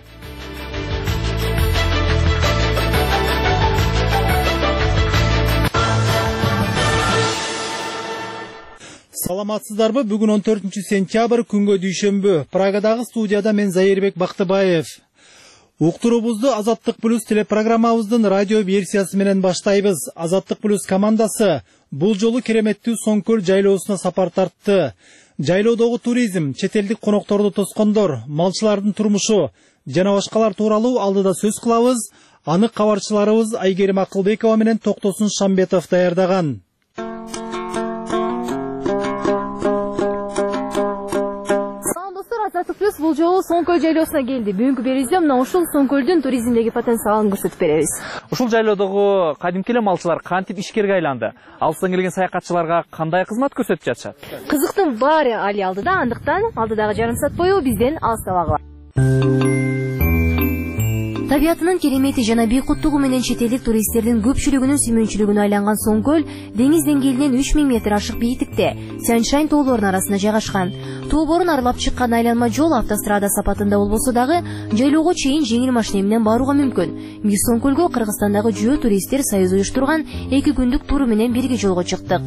Саламатсыздарбы? Бүгүн 14-сентябрь күнгө дүйшөмбү. Прагадагы студияда мен Зайырбек Бактыбаев. Уктуруубузду Азаттык плюс телепрограммабыздын радио версиясы менен баштайбыз. Азаттык плюс командасы бул жолу кереметтүү Соңкөл жайлоосуна сапар тартты. Жайлоодогу туризм, чет элдик конокторду тоскондор, малчылардын турмушу жана башкалар тууралуу алдыда сөз кылабыз. Аны кабарчыларыбыз Айгерим Акылбекова менен Токтосун Шамбетов даярдаган. Азаттык плюс бул жолу Соңкөл жайлоосуна келди. Бүгүнкү берүүбүздө мына ушул Соңкөлдүн туризмдеги потенциалын көрсөтүп беребиз. Ушул жайлоодогу кадимки эле малчылар кантип ишкерге айланды? Алыстан келген саякатчыларга кандай кызмат көрсөтүп жатышат? Кызыктын баары али алдыда, андыктан алдыдагы жарым саат бою бизден алыстабагыла. Табиятынын керемети жана бейкуттугу менен чет элдик туристтердин көпчүлүгүнүн сүймөнчүлүгүнө айланган Соңкөл деңиз деңгээлинен 3000 метр ашык бийиктикте Тянь-Шань тоолорунун арасында жайгашкан. Тоо борун аралап чыккан айланма жол автострада сапатында болбосо дагы жайлоого чейин жеңил машина менен барууга мүмкүн. Биз Соңкөлгө Кыргызстандагы Жөө туристтер союзу уюштурган 2 күндүк туру менен бирге жолго чыктык.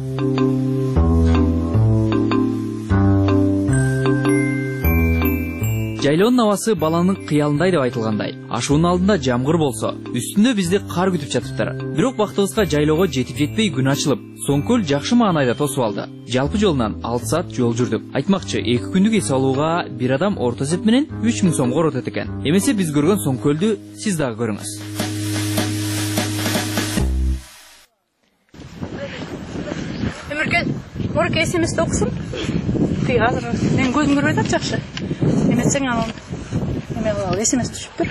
Жайлоонун абасы баланын кыялындай деп айтылгандай. Ашуунун алдында жамгыр болсо, үстүндө бизди кар күтүп жатыптыр. Бирок бактыбызга жайлоого жетип жетпей күн ачылып, Соңкөл жакшы маанайда тосуп алды. Жалпы жолунан 6 саат жол жүрдүк. Айтмакчы, 2 күндүк эс алууга бир адам орто эсеп менен 3000 сомго оротот экен. Эмесе биз көргөн Соңкөлдү сиз дагы көрүңүз. Мурке эсемес окусун. Азыр мен көзүм көрбөй атат жакшы. Эметсең анан эме кылалы, эсемес түшүптүр.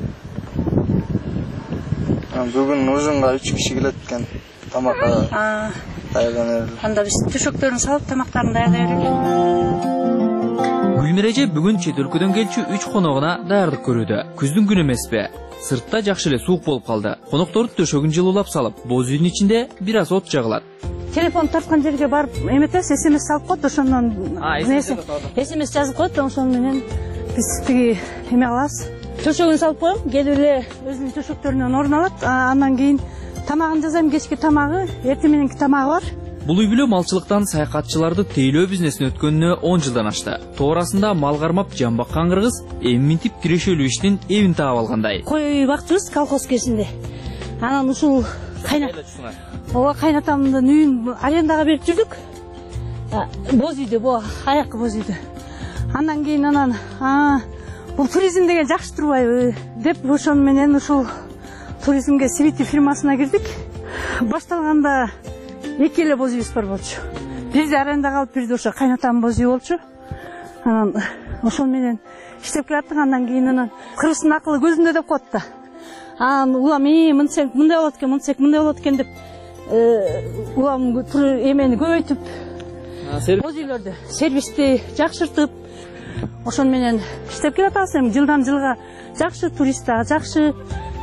Бүгүн ужинга 3 киши келет экен. Тамакка даярданып. Анда биз төшөктөрүн салып, тамактарын даярдай берели. Гүлмиреже бүгүн чет өлкөдөн келчү 3 коногуна даярдык көрүүдө. Күздүн күнү эмеспи? Сыртта жакшы эле суук болуп калды. Коноктордун төшөгүн жылуулап салып, боз үйдүн ичинде бир аз от жагылат. Телефон тарткан жерге барып эметес, эсемес салып коет, ошондон эсемес жазып коет, ошон менен биз тиги эме кылабыз. Төшөгүн салып коем, келип эле өзүнүн төшөктөрүнөн орун алат. Андан кийин тамагын жасайм, кечки тамагы, эртең мененки тамагы бар. Бул үй бүлө малчылыктан саякатчыларды тейлөө бизнесине өткөнүнө 10 жылдан ашты. Тоорасында мал кармап жан баккан кыргыз эминтип тирешелүү иштин эбин таап алгандай. Кой бактыбыз колхоз кезинде. Анан ушул кайнатамдын үйүн арендага берип жүрдүк. Боз үйдө, бу аякы боз үйдө. Андан кийин бул туризм деген жакшы турбайбы деп ошону менен ушул туризмге Свити фирмасына кирдик. Башталганда 2 эле боз үйүбүз бар болчу. Бирди арендага алып, бирди ошо кайнатамдын боз үйү болчу. Анан ошол менен иштеп келаттык. Андан кийин кыргыздын акылы көзүндө деп коет да. Улам мынтсек мындай болот экен, мынтсек мындай болот экен деп улам эмени көбөйтүп, боз үйлөрдү сервисти жакшыртып, ошон менен иштеп келатабыз. Эми жылдан жылга жакшы, турист дагы жакшы,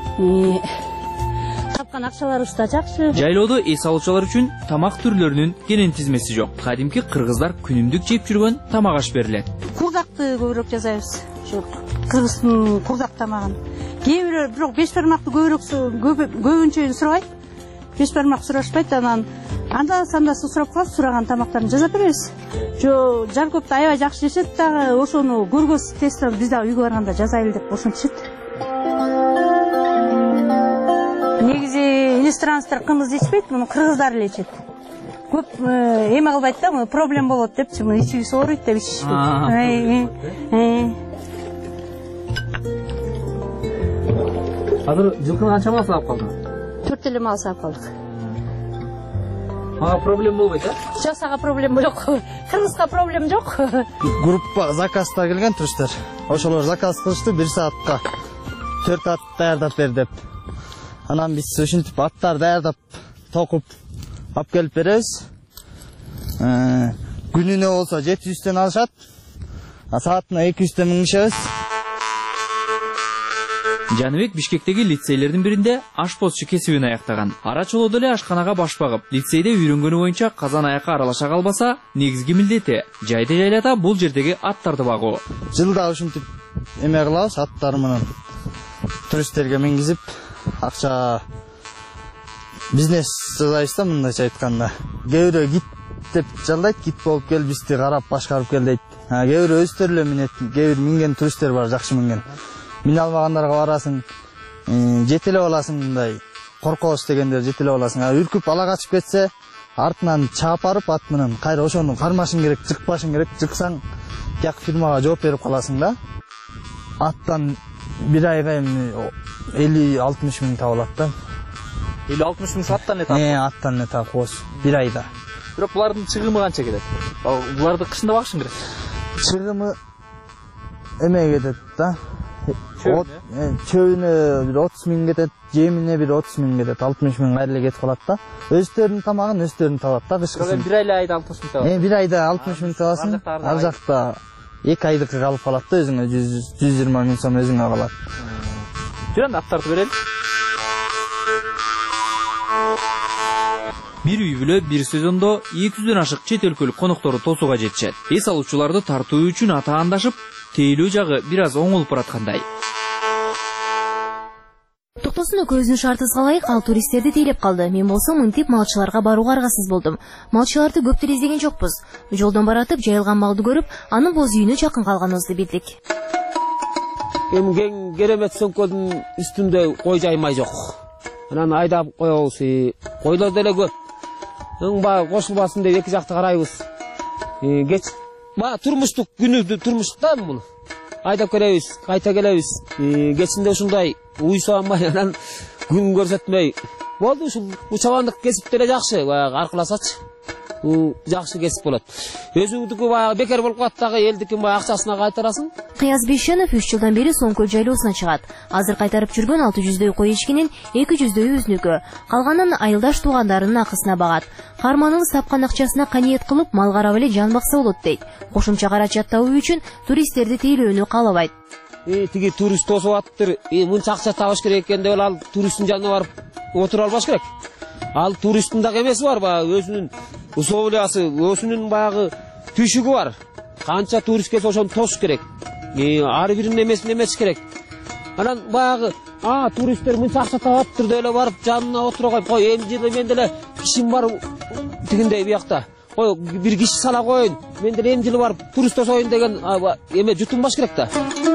тапкан акчаларыбыз да жакшы. Жайлоодо эс алуучулар үчүн тамак түрлөрүнүн кенен тизмеси жок. Кадимки кыргыздар күнүмдүк жеп жүргөн тамак аш берилет. Курдакты көбүрөөк жасайбыз. Ошо кыргыздын курдак тамагын. Кээ бирөө бирок 5 бармакты көбүнчө сурабайт. 5 бармак сурашпайт. Анан анда-санда сурап калып, сураган тамактарын жасап беребиз. Жар көптү аябай жакшы жешет дагы, ошону көргөз тесттен биз дагы үйгө барганда жасайлы деп ошентишет. Негизи иностранецтер кымыз ичпейт, муну кыргыздар эле ичет. көп эме кылбайт да, проблем болот депчи, ичибиз ооруйт деп ичишпейт. Азыр жылкыны канча мал саап калдың? 4 эле мал саап калдык. Ага, проблем болбойт, а? Жок, сага проблем жок. Кыргызга проблем жок. Группа заказдар келген туристтер. Ошолор заказ кылышты 1 саатка 4 ат даярдап бер деп. Анан биз ушинтип аттар даярдап, токуп алып келип беребиз. Күнүнө болсо 700тен алышат. Саатына 200тен миңишебиз. Жаныбек Бишкектеги лицейлердин биринде ашпозчу кесибин аяктаган. Ара чолодо эле ашканага баш багып, лицейде үйрөнгөнү боюнча казан аякка аралаша калбаса, негизги милдети жайды жайлата бул жердеги аттарды багуу. Жылда ушинтип эме кылабыз, аттар менен туристтерге мингизип, акча бизнес жасайбыз да, мындайча айтканда. Кээ бирөө гид деп жалдайт, гид болуп кел, бизди карап башкарып кел дейт. Кээ бирөө өздөрү эле минет, кээ бир минген туристтер бар, жакшы минген. Мине албагандарга барасың, жетелеп аласың, мындай коркобуз дегендер жетелеп аласың. Үркүп ала качып кетсе, артынан чаап барып ат менен кайра ошону кармашың керек, жыкпашың керек. Жыксаң, тияк фирмага жооп берип каласың да. Аттан бир айга эми 50-60 миң табылат да. 50-60 миң аттан эле табылат. Аттан эле табабыз бир айда. Бирок булардын чыгымы канча кетет? Буларды кышында багышың керек. Чыгымы эме кетет да. Чөбүнө бир 30 миң кетет, жемине бир 30 миң кетет, 60 миң айрылы кетип калат да. Өздөрүнүн тамагын өздөрүн табат да, кышкысын. Бир айда 60 миң табат. Бир айда 60 миң табасың. Ар жакта 2 айдыкы калып калат да, өзүңө 120 миң сом өзүңө калат. Жүрөм аттарды берели. Бир үй бүлө бир сезондо 200дөн ашык чет өлкөлүк конокторду тосууга жетишет. Эс алуучуларды тартуу үчүн атаандашып, тейлөө жагы бир аз оңолуп бараткандай. Токтосун көзүн шартызга ылайык ал туристтерди тейлеп калды. Мен болсом мынтип малчыларга барууга аргасыз болдум. Малчыларды көптөр издеген жокпуз. Жолдон баратып жайылган малды көрүп, анын боз үйүнө жакын калганыбызды билдик. Эми керемет сөңкөдүн үстүндө кой жаймай жок. Анан айдап коебуз. Койлор деле көп. Ба кошулбасын деп эки жакты карайбыз. Кеч турмуштук күнү турмуштукта бул. Айдап келебиз, кайта келебиз. Кечинде ушундай уйсанбай анан күн көрсөтмөй. Болду ушул чабандык кесип деле жакшы, аркыласачы. Жакшы кесип болот. Өзүңдүкү бекер болуп калат дагы, элдикин акчасына кайтарасың. Кыяз Бейшенов 3 жылдан бери Соңкөл жайлоосуна чыгат. Азыр кайтарып жүргөн 600дөй кой эчкинин 200дөй өзүнүкү. Калганын айылдаш туугандарынын акысына багат. Карманыбыз тапкан акчасына каниет кылып, мал карап эле жан бакса болот дейт. Кошумча каражат табуу үчүн туристтерди тейлөөнү каалабайт. Тиги турист тосуп атыптыр. Мынча акча табыш керек экен деп ал туристтин жанына барып отура албаш керек. Ал туристтин дагы эмеси бар, өзүнүн условиясы, өзүнүн баягы түшүгү бар. Канча турист келсе ошону тосуш керек. Ар биринин эмесин эмес керек. Анан баягы туристтер мынча акча табаптыр деп эле барып жанына отура коюп, кой эми жылы мен деле ишим бар тигиндей биякта. Кой бир киши сала коюн. Мен деле эми жылы барып турист тосоюн деген эме жутулбаш керек да.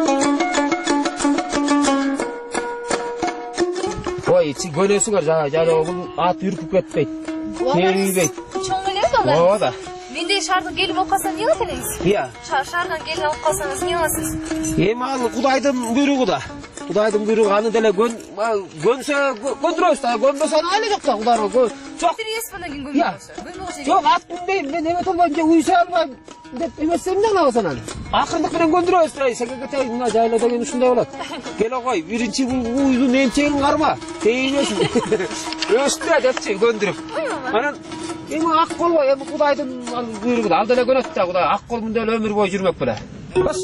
Ой, көрөсүңөр жайлоо бул ат үркүп кетпейт. Келбейт. Чоң эле бала. Ооба да. Менде шаардын келип алып калсам эмне кылат элеңиз? Ия. Шаардан келип алып калсаңыз эмне кыласыз? Эми ал Кудайдын буйругу да. Кудайдын буйругу, аны деле көнсө көндүрөбүз да, көнбөсө аны айла жок да, Кудайга. Жок. Терес менен көнгөнбөсө. Жок, ат күнбейм, мен эме толбойм, же уйса албайм деп эмесем эмне кылабыз анан? Акырдык менен көндүрөбүз да, секекетей мына жайлоо деген ушундай болот. Келе кой, биринчи бул уйдун эмчегин карма, тиймесин. Өстө депчи көндүрүп. Анан эми ак кол, эми Кудайдын буйругу да, ал деле көнөт да, Кудай ак кол мындай эле өмүр бою жүрмөк беле. Баш.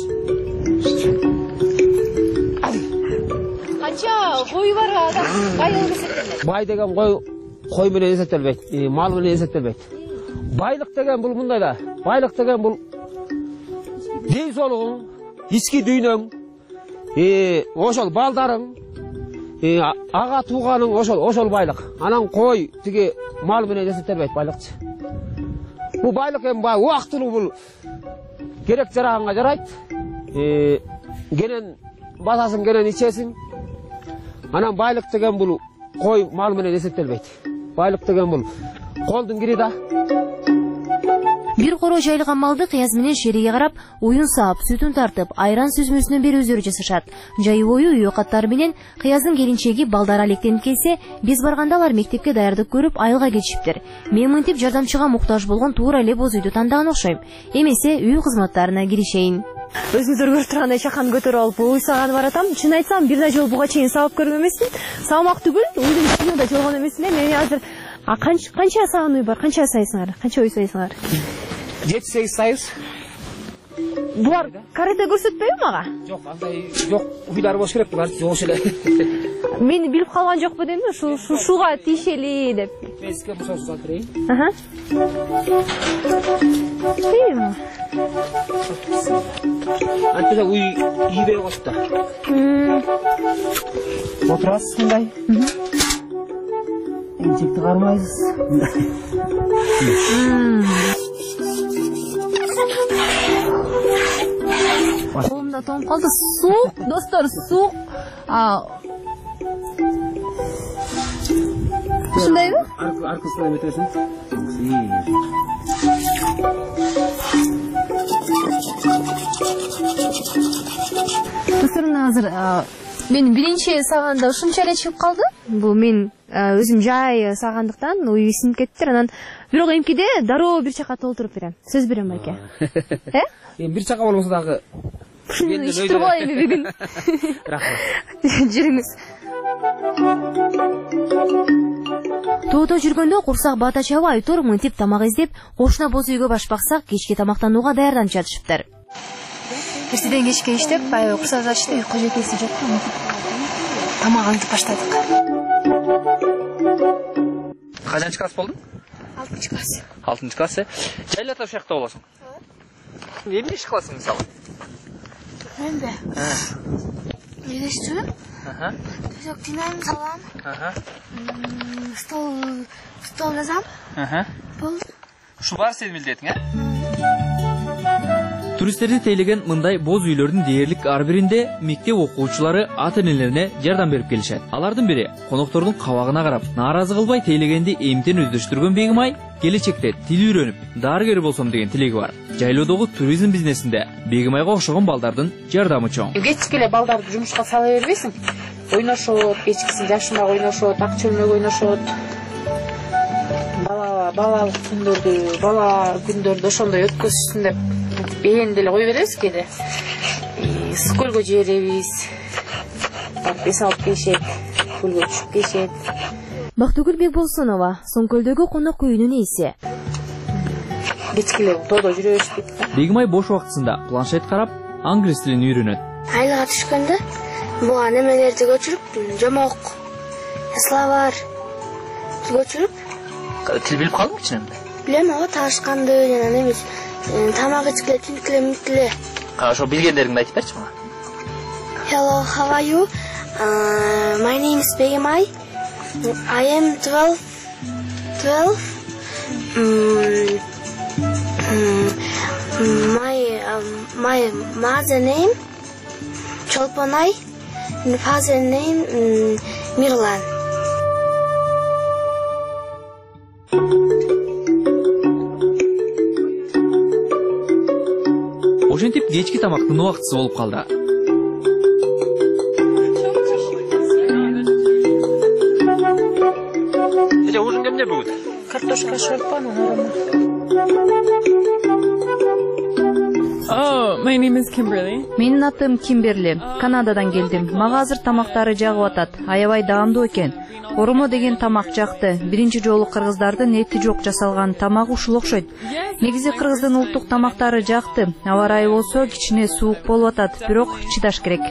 Канча кою бар адам бай болуп эсептелет? Бай деген кой менен эсептелбейт, мал менен эсептелбейт. Байлык деген бул мындай да. Байлык деген бул дей солугуң, ички дүйнөң, ошол балдарың, ага тууганың ошол байлык. Анан кой тиги мал менен эсептелбейт байлыкчы. Бул байлык эми убактылуу, бул керек жараганга жарайт. Кенен басасың, кенен ичесиң. Анан байлык деген бул кой мал менен эсептелбейт. Байлык деген бул Колдун кири да. Бир коро жайылган малды кыяз менен шериге карап, уюн саап, сүтүн тартып, айран сүзмөсүнөн бери өздөрү жасашат. Жайы бою үй каттары менен кыяздын келинчеги балдары алектенип келсе, биз барганда алар мектепке даярдык көрүп айылга кетишиптир. Мен мынтип жардамчыга муктаж болгон туура эле боз үйдү тандаган окшойм. Эмесе үй кызматтарына киришейин. Өзүңүздөр көрүп тургандай чакан көтөрүп алып уй саганы баратам. Чын айтсам, бир да жол буга чейин сабап көргөн эмесмин. Саамак түгүл, уйдун ичинде да жолгон эмесмин. Мен азыр канча саган уй бар? Канча сайсыңар? Канча уй сайсыңар? 7-8 сайыз. Булар карата көрсөтпөйбү мага? Жок, андай жок. Уйлар болуш керек, булар жок эле. Мени билип калган жокпу дейм да, шуга тиешели деп. Мен сизге мусал сузат берейин. Антеде уй ийбей коет да. Отурасыз мындай. Энчекти кармайсыз. Колумда тоңуп калды. Суук, достор, суук. Ушундайбы? Аркасынан өтөсүң. Достор, азыр мен биринчи саганда ушунча эле чыгып калды. Бул мен өзүм жай сагандыктан уй синип кетиптир. Анан бирок эмкиде дароо бир чака толтуруп берем. Сөз берем байке. Бир чака болбосо дагы ичип коелу бүгүн. Рахмат. Жүрүңүз. Тоодо жүргөндө курсак бата чабы Айтор мынтип тамак издеп, кошуна боз үйгө баш баксак, кечки тамактанууга даярданып жатышыптыр. Эртеден кечке иштеп, курсак ачты, уйку жетеси жок. Тамак антип баштадык. Качанчы класс болдуң? 6 класс. 6 класс. Жайлата ушакта болосуң. Эмне иш кыласың мисалы? Менде. Элестүү. Төсөк тинайм, салам. Стол жазам. Болду. Ушу бар сенин милдетиң, Туристтерди тейлеген мындай боз үйлөрдүн дээрлик ар биринде мектеп окуучулары ата-энелерине жардам берип келишет. Алардын бири коноктордун кабагына карап, нааразы кылбай тейлегенди эмтен өздөштүргөн Бегимай келечекте тил үйрөнүп, дарыгер болсом деген тилеги бар. Жайлоодогу туризм бизнесинде Бегимайга окшогон балдардын жардамы чоң. Кечке эле балдарды жумушка сала бербейсиң. Ойношот, кечкисин жашынак ойношот, ак чөлмөк ойношот. Балалык күндөрдү ошондой өткөзүшсүн деп ээн деле кой беребиз кээде. Көлгө жиберебиз. Бес алып келишет, көлгө түшүп келишет. Бактыгүл Бекболсунова, Соңкөлдөгү конок үйүнүн ээси. Кечкеле тоодо жүрө беришпейт. Бегимай бош убактысында планшет карап, англис тилин үйрөнөт. Айылга түшкөндө буга немелерди көчүрүп, жомок, словарь көчүрүп. Тил билип калдыңбы чынында? Билем, таашканды жана неме тамак ичкиле, тинткиле. Ошо билгендериңди айтып берчи мага. Hello, how are you? My name is Begimai. I am 12. My mother name Cholponai and father name Mirlan. Ошентип кечки тамактын убактысы болуп калды. Ужин кемде бүгүн? Картошка шорпа, My name is Kimberly. Менин атым Кимберли. Канададан келдим. Мага азыр тамактары жагып атат. Аябай даамдуу экен. Оромо деген тамак жакты. Биринчи жолу кыргыздардын эти жок жасалган тамагы ушул окшойт. Негизи кыргыздын улуттук тамактары жакты. Аба ырайы болсо кичине суук болуп атат, бирок чыдаш керек.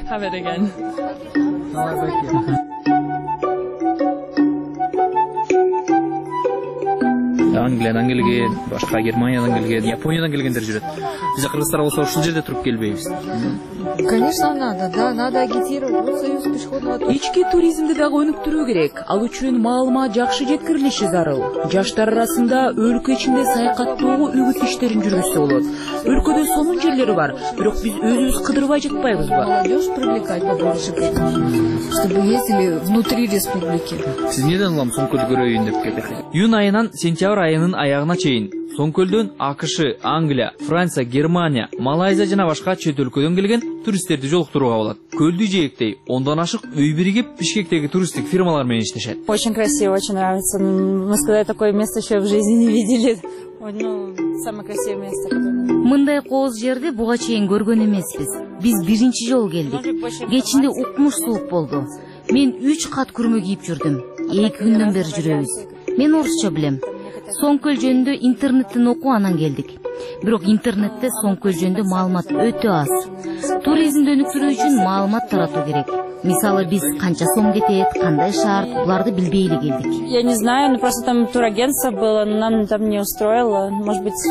Англиядан келген, башка Германиядан келген, Япониядан келгендер жүрөт. Биз кыргыздар болсо ушул жерде туруп келбейбиз. Конечно, надо, да, надо агитировать. Вот союз пешеходного туриста. Ички туризмди дагы өнүктүрүү керек. Ал үчүн маалымат жакшы жеткирилиши зарыл. Жаштар арасында өлкө ичинде саякаттоого үгүт иштерин жүргүзсө болот. Өлкөдө сонун жерлери бар, бирок биз өзүбүз кыдырбай жатпайбызбы? Молодежь привлекать побольше, чтобы ездили внутри республики. Сиз неден улам Соңкөлдү көрөйүн деп келдиңиз? Июнь айынан сентябрь айынын аягына чейин Соңкөлдөн АКШ, Англия, Франция, Германия, Малайзия жана башка чет өлкөдөн келген туристтерди жолуктурууга болот. Көлдү жээктей 10дан ашык үй биригип Бишкектеги туристтик фирмалар менен иштешет. Очень красиво, очень нравится. Мы сказали, такое место еще в жизни не видели. Ну, самое красивое место. Мындай кооз жерди буга чейин көргөн эмеспиз. Биз биринчи жолу келдик. Кечинде укмуш суук болду. Мен 3 кат күрмө кийип жүрдүм. 2 күндөн бери жүрөбүз. Мен орусча билем. Соңкөл жөнүндө интернеттен окуп анан келдик. Бирок интернетте Соңкөл жөнүндө маалымат өтө аз. Туризмди өнүктүрүү үчүн маалымат таратуу керек. Мисалы биз канча сом кетет, кандай шарт, буларды билбей эле келдик. Я не знаю, но просто там турагентство было, но нам там не устроило. Может быть...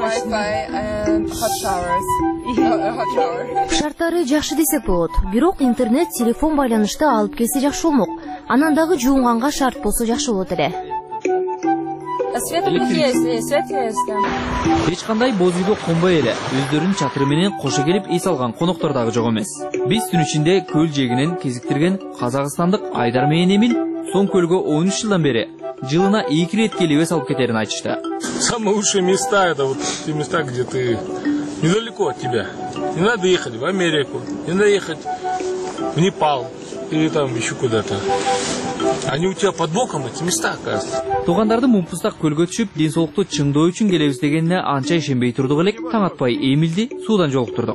Шарттары жакшы десек болот. Бирок интернет, телефон байланышты алып келсе жакшы болмок. Анан дагы жуунганга шарт болсо жакшы болот эле. Свет есть, свет есть, да. Эч кандай боз үйгө конбой эле өздөрүнүн чатыры менен кошо келип эс алган коноктор дагы жок эмес. Биз түн ичинде көл жээгинен кезиктирген казакстандык Айдар менен Эмил Соңкөлгө 13 жылдан бери жылына 2 рет келип эс алып кетерин айтышты. Самые лучшие места это вот те места, где ты недалеко от тебя. Не надо ехать в Америку, не надо ехать в Непал или там еще куда-то. Они у тебя под боком, эти места, оказывается. Туугандарды мумпустак көлгө түшүп, ден соолукту чыңдоо үчүн келебиз дегенине анча ишенбей турдук элек, таң атпай Эмилди суудан жолуктурдук.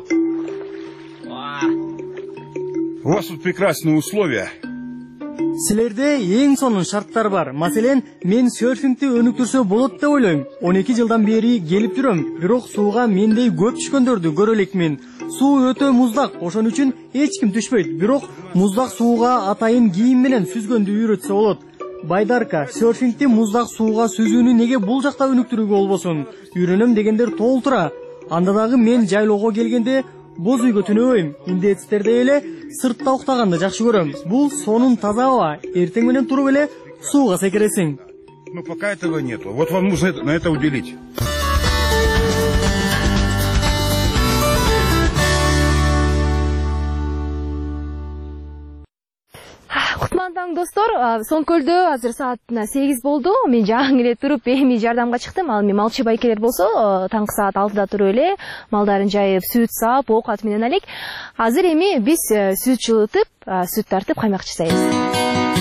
У вас тут прекрасные условия. Силерде эң сонун шарттар бар. Маселен, мен серфингди өнүктүрсө болот деп ойлойм. 12 жылдан бери келип жүрөм. Бирок сууга мендей көп түшкөндөрдү көрө элекмин. Суу өтө муздак, ошон үчүн эч ким түшпөйт. Бирок муздак сууга атайын кийим менен сүзгөндү үйрөтсө болот. Байдарка, серфингди муздак сууга сүзүүнү неге бул жакта өнүктүрүүгө болбосун? Үйрөнөм дегендер толтура. Анда дагы мен жайлоого келгенде боз үйгө түнөбөйм. Индеецтерде эле сыртта уктаганды жакшы көрөм. Бул сонун таза аба. Эртең менен туруп эле сууга секиресиң. Но пока этого нету. Вот вам нужно на это уделить. Кутман таң достор, Соңкөлдө азыр саатына 8 болду. Мен жаңы эле туруп эми жардамга чыктым. Ал эми малчы байкелер болсо, таңкы саат 6да туруп эле малдарын жайып, сүт саап, оокат менен алек. Азыр эми биз сүт жылытып, сүт тартып каймак жасайбыз.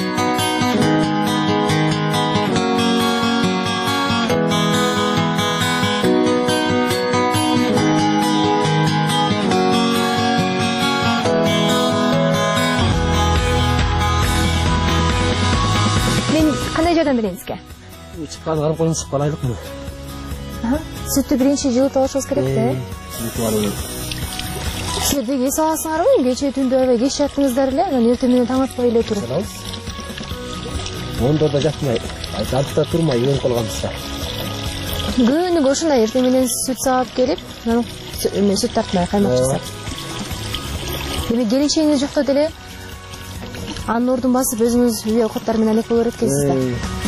Кандай жардам бересизге? Чыккан карап коюңуз калайлык муну. Сүттү биринчи жылытып алышыбыз керек да. Жылытып алуу керек. Силер эс аласыңарбы? Кечээ түндө аябай кеч жаттыңыздар эле, анан эртең менен таң атпай эле туруп. Ондордо жатмай, алтыда турмай үйрөнүп калганбыз да. Күнүгө ушундай эртең менен сүт саап келип, анан сүт тартмай каймак жасап. Эми келинчегиңиз жоктоду эле. Анын ордун басып өзүңүз үй оокаттары менен алек болор экенсиз да.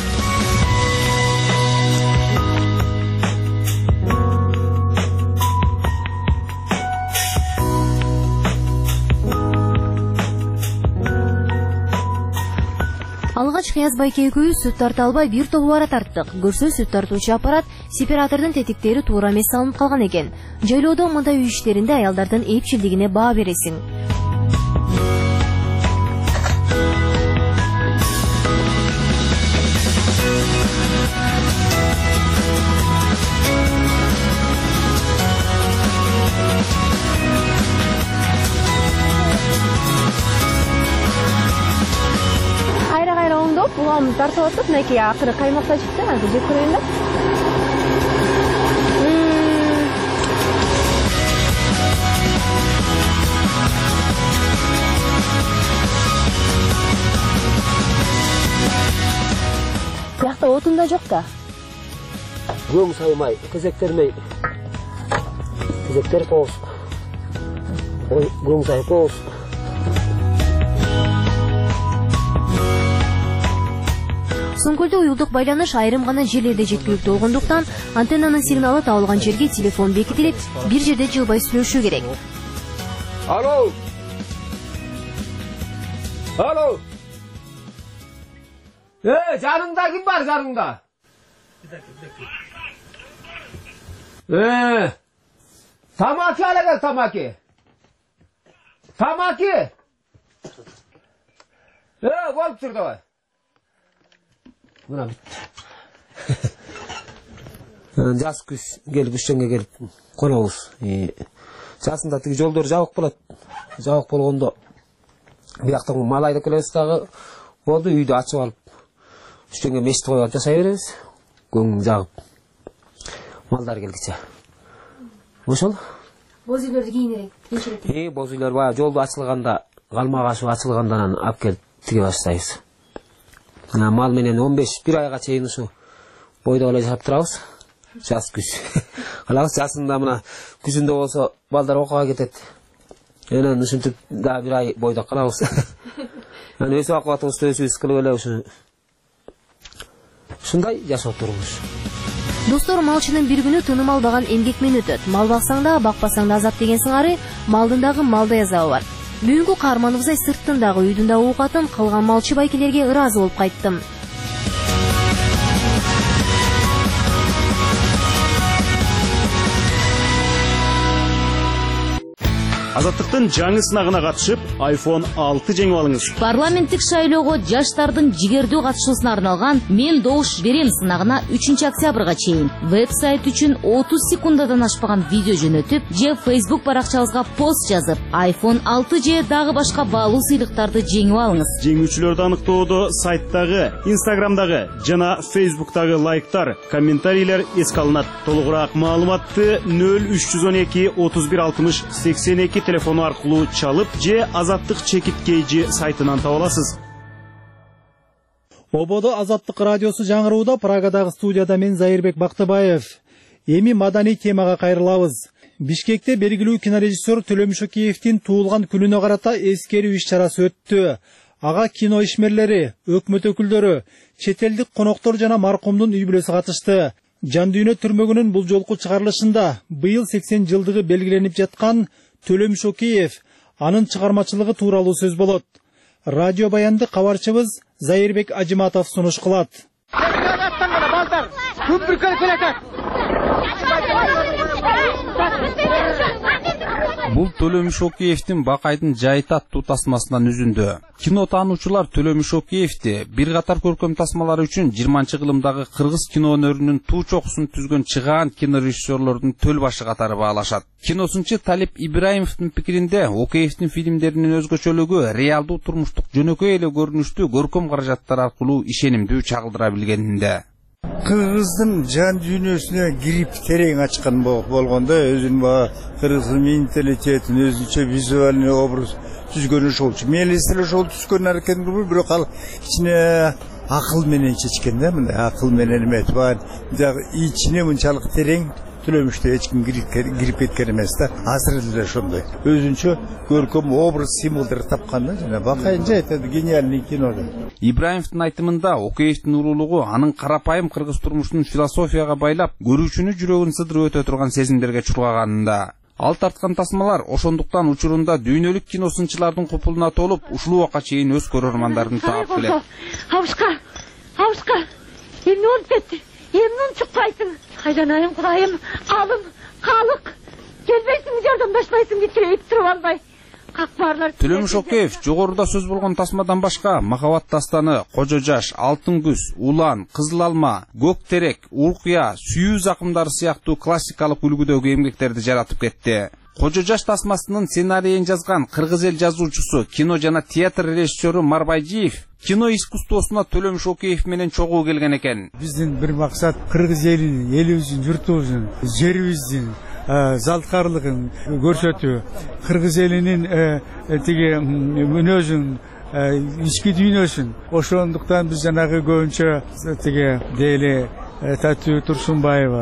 Алгач Кыяз байке экөөбүз сүт тарта албай бир тобу бара тарттык. Көрсө сүт тартуучу аппарат сепаратордун тетиктери туура эмес салынып калган экен. Жайлоодо мындай үй иштеринде аялдардын эпчилдигине баа бересиң. Булам тартып атып, мынакей акыры каймакта чыкты, азыр жеп көрөйүн да. Бияқта отун да жок да. Көң саймай, кезектермей. Тезектер 9. Күн сайын 9. Соңкөлдө уюлдук байланыш айрым гана жерлерде жеткиликтүү болгондуктан антеннанын сигналы табылган жерге телефон бекитилип, бир жерде жылбай сүйлөшүү керек. Алло. Алло. Жаныңда ким бар, жаныңда? Тамаки ала кел, тамаки. Тамаки. Болуп тур давай. Мына бит. Жаз күз келип үчөнгө келип конобуз. Жасында тиги жолдор жабык болот. Жабык болгондо бияктан мал айдап келебиз дагы болду, үйдү ачып алып үчөнгө мешит коюп жашай беребиз. Көң жагып малдар келгиче. Ошол. Боз үйлөрдү кийинерек. Боз үйлөр баягы жолду ачылганда, калмак ашып ачылгандан алып келип тиге баштайбыз. Мал менен 15-1 айга чейин ушу бойдо эле жашап турабыз. Жаз күз. Калабыз жазында мына күзүндө болсо балдар окууга кетет. Анан ушинтип да 1 ай бойдо калабыз. Анан өз акыбатыбызды өзүбүз кылып эле ушундай жашап турабыз. Достор, малчынын бир күнү тыным албаган эмгек менен өтөт. Мал баксаң да, бакпасаң да азап деген сыңары малдын дагы малдай азабы бар. Бүгүнкү каарманыбыздай сырттын дагы үйдүн да оокатын кылган малчы байкелерге ыраазы болуп кайттым. Азаттыктын жаңы сынагына катышып, iPhone 6 жеңип алыңыз. Парламенттик шайлоого жаштардын жигердүү катышуусуна арналган "Мен добуш берем" сынагына 3 октябрга чейин веб-сайт үчүн 30 секундадан ашпаган видео жөнөтүп, же Facebook баракчабызга пост жазып, iPhone 6 же дагы башка баалуу сыйлыктарды жеңип алыңыз. Жеңүүчүлөрдү аныктоодо сайттагы, Instagramдагы жана Facebook'тагы лайктар, комментарийлер эске алынат. Толугураак маалыматты 0312 31 60 82 телефону аркылуу чалып же Азаттык чекиткейжи сайтынан таба аласыз. Ободо Азаттык радиосу жаңырууда Прагадагы студияда мен Зайырбек Бактыбаев. Эми маданий темага кайрылабыз. Бишкекте белгилүү кинорежиссер Төлөм Шокеевдин туулган күнүнө карата эскерүү иш-чарасы өттү. Ага кино ишмерлери, өкмөт өкүлдөрү, чет элдик коноктор жана маркумдун үй бүлөсү катышты. Жан дүйнө түрмөгүнүн бул жолку чыгарылышында быйыл 80 жылдыгы белгиленип жаткан Төлөм Шокеев, анын чыгармачылыгы тууралуу сөз болот. Радио баянды кабарчыбыз Зайырбек Ажиматов сунуш кылат. Бул Төлөм Шокеевдин Бакайдын жайыт аттуу тасмасынан үзүндү. Кино таануучулар Төлөм Шокеевди бир катар көркөм тасмалары үчүн 20-кылымдагы кыргыз кино өнөрүнүн туу чокусун түзгөн чыгаан кинорежиссерлордун төл башы катары баалашат. Киносунчу Талип Ибраимовдун пикиринде, Океевдин фильмдеринин өзгөчөлүгү реалдуу турмуштук жөнөкөй эле көрүнүштүү көркөм каражаттар аркылуу ишенимдүү чагылдыра билгенинде. Кыргыздын жан дүйнөсүнө кирип терең ачкан болгондо өзүнүн кыргыз менталитетин өзүнчө визуальный образ түзгөнү ошолчу. Мен эле ошол түзгөн аракет кылып, бирок ал ичине акыл менен чечкен да, мындай акыл менен эметип, дагы ичине мынчалык терең Төлөмүштө эч ким кирип кеткен эмес да. Азыр эле ошондой өзүнчө көркөм образ символдор тапкан да, жана Бакайынча айтады гениальный кино. Ибраимовдун айтымында Океевдин урулугу анын карапайым кыргыз турмушунун философияга байлап, көрүүчүнүн жүрөгүн сыдырып өтө турган сезимдерге чургаганында. Ал тарткан тасмалар ошондуктан учурунда дүйнөлүк киносунчулардын купулуна толуп, ушул убакка чейин өз көрөрмандарын таап келет. Абышка, эмне болуп кетти? Эмне чыкпайсың? Кайданайым, кудайым, алым, калык. Келбейсиңби, жардамдашпайсыңбы, тирейип туруп албай. Какбарлар. Төлөм Шокеев жогоруда сөз болгон тасмадан башка Махабат дастаны, Кожо жаш, Алтын күз, Улан, Кызыл алма, Көк терек, Уркуя, Сүйүү закымдары сыяктуу классикалык үлгүдөгү эмгектерди жаратып кетти. Кожо жаш тасмасынын сценарийин жазган кыргыз эл жазуучусу, кино жана театр режиссеру Марбайжиев кино искусствосуна Төлөм Шокеев менен чогуу келген экен. Биздин бир максат кыргыз элин, элибиздин, журтубуздун, жерибиздин залткарлыгын көрсөтүү, кыргыз элинин тиги мүнөзүн, ички дүйнөсүн. Ошондуктан биз жанагы көбүнчө тиги Дели Татуу Турсунбаева,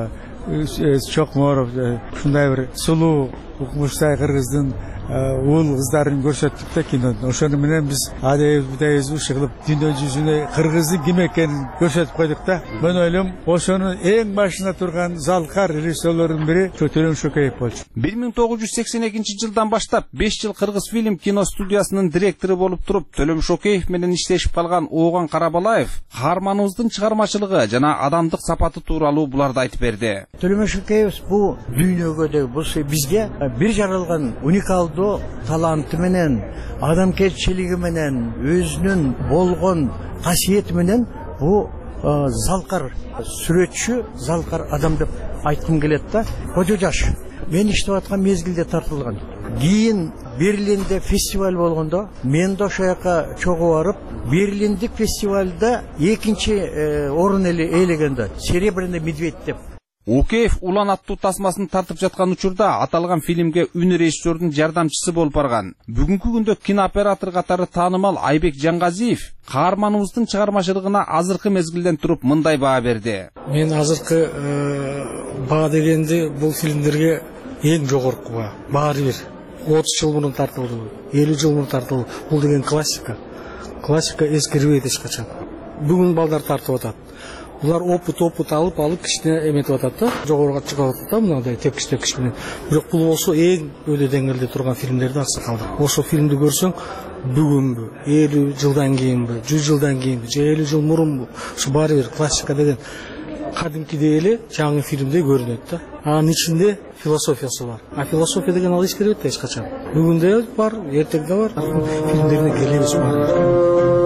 Чокморов ушундай бир сулуу укмуштай кыргыздын уул кыздарын көрсөттүк да кинодо. Ошону менен биз адайыбыз кылып дүйнө жүзүнө кыргыздын ким экенин көрсөтүп койдук да. Мен ойлойм, ошонун эң башында турган залкар режиссерлордун бири Төлөм Шөкеев болчу. 1982 жылдан баштап 5 жыл Кыргыз фильм кино студиясынын директору болуп туруп, Төлөм Шөкеев менен иштешип калган Ооган Карабалаев каарманыбыздын чыгармачылыгы жана адамдык сапаты тууралуу буларды айтып берди. Төлөм Шөкеев бул дүйнөгө бизге бир жаралган уникалдуу таланты менен, адамгерчилиги менен, өзүнүн болгон касиети менен бул залкар сүрөтчү, залкар адам деп айткым келет да. Кожо жаш. Мен иштеп аткан мезгилде тартылган. Кийин Берлинде фестиваль болгондо, мен да ошо жака чогуу барып, Берлиндик фестивалда экинчи орун ээлегенде Серебряный медведь деп. Океев улан аттуу тасмасын тартып жаткан учурда аталган фильмге үн режиссердун жардамчысы болуп барган. Бүгүнкү күндө кинооператор катары таанымал Айбек Жаңгазиев каарманыбыздын чыгармачылыгына азыркы мезгилден туруп мындай баа берди. Мен азыркы баа дегенде бул фильмдерге эң жогорку баа. Баары бир 30 жыл мурун тартылды, 50 жыл мурун тартылды. Бул деген классика. Классика эскербейт эч качан. Бүгүн балдар тартып атат. Булар опыт алып кичине эметип атат да, жогоруга чыгып атат да, мындай тепкич менен. Бирок бул болсо эң өлө деңгээлде турган фильмдерди аксакалды. Ошо фильмди көрсөң, бүгүнбү, 50 жылдан кийинби, 100 жылдан кийинби, же 50 жыл мурунбу, ушу баары бир классика деген кадимкидей эле жаңы фильмдей көрүнөт да. Анын ичинде философиясы бар. А философия деген ал эскербейт да эч качан. Бүгүндө бар, эртеңде бар, фильмдерине келебиз бар.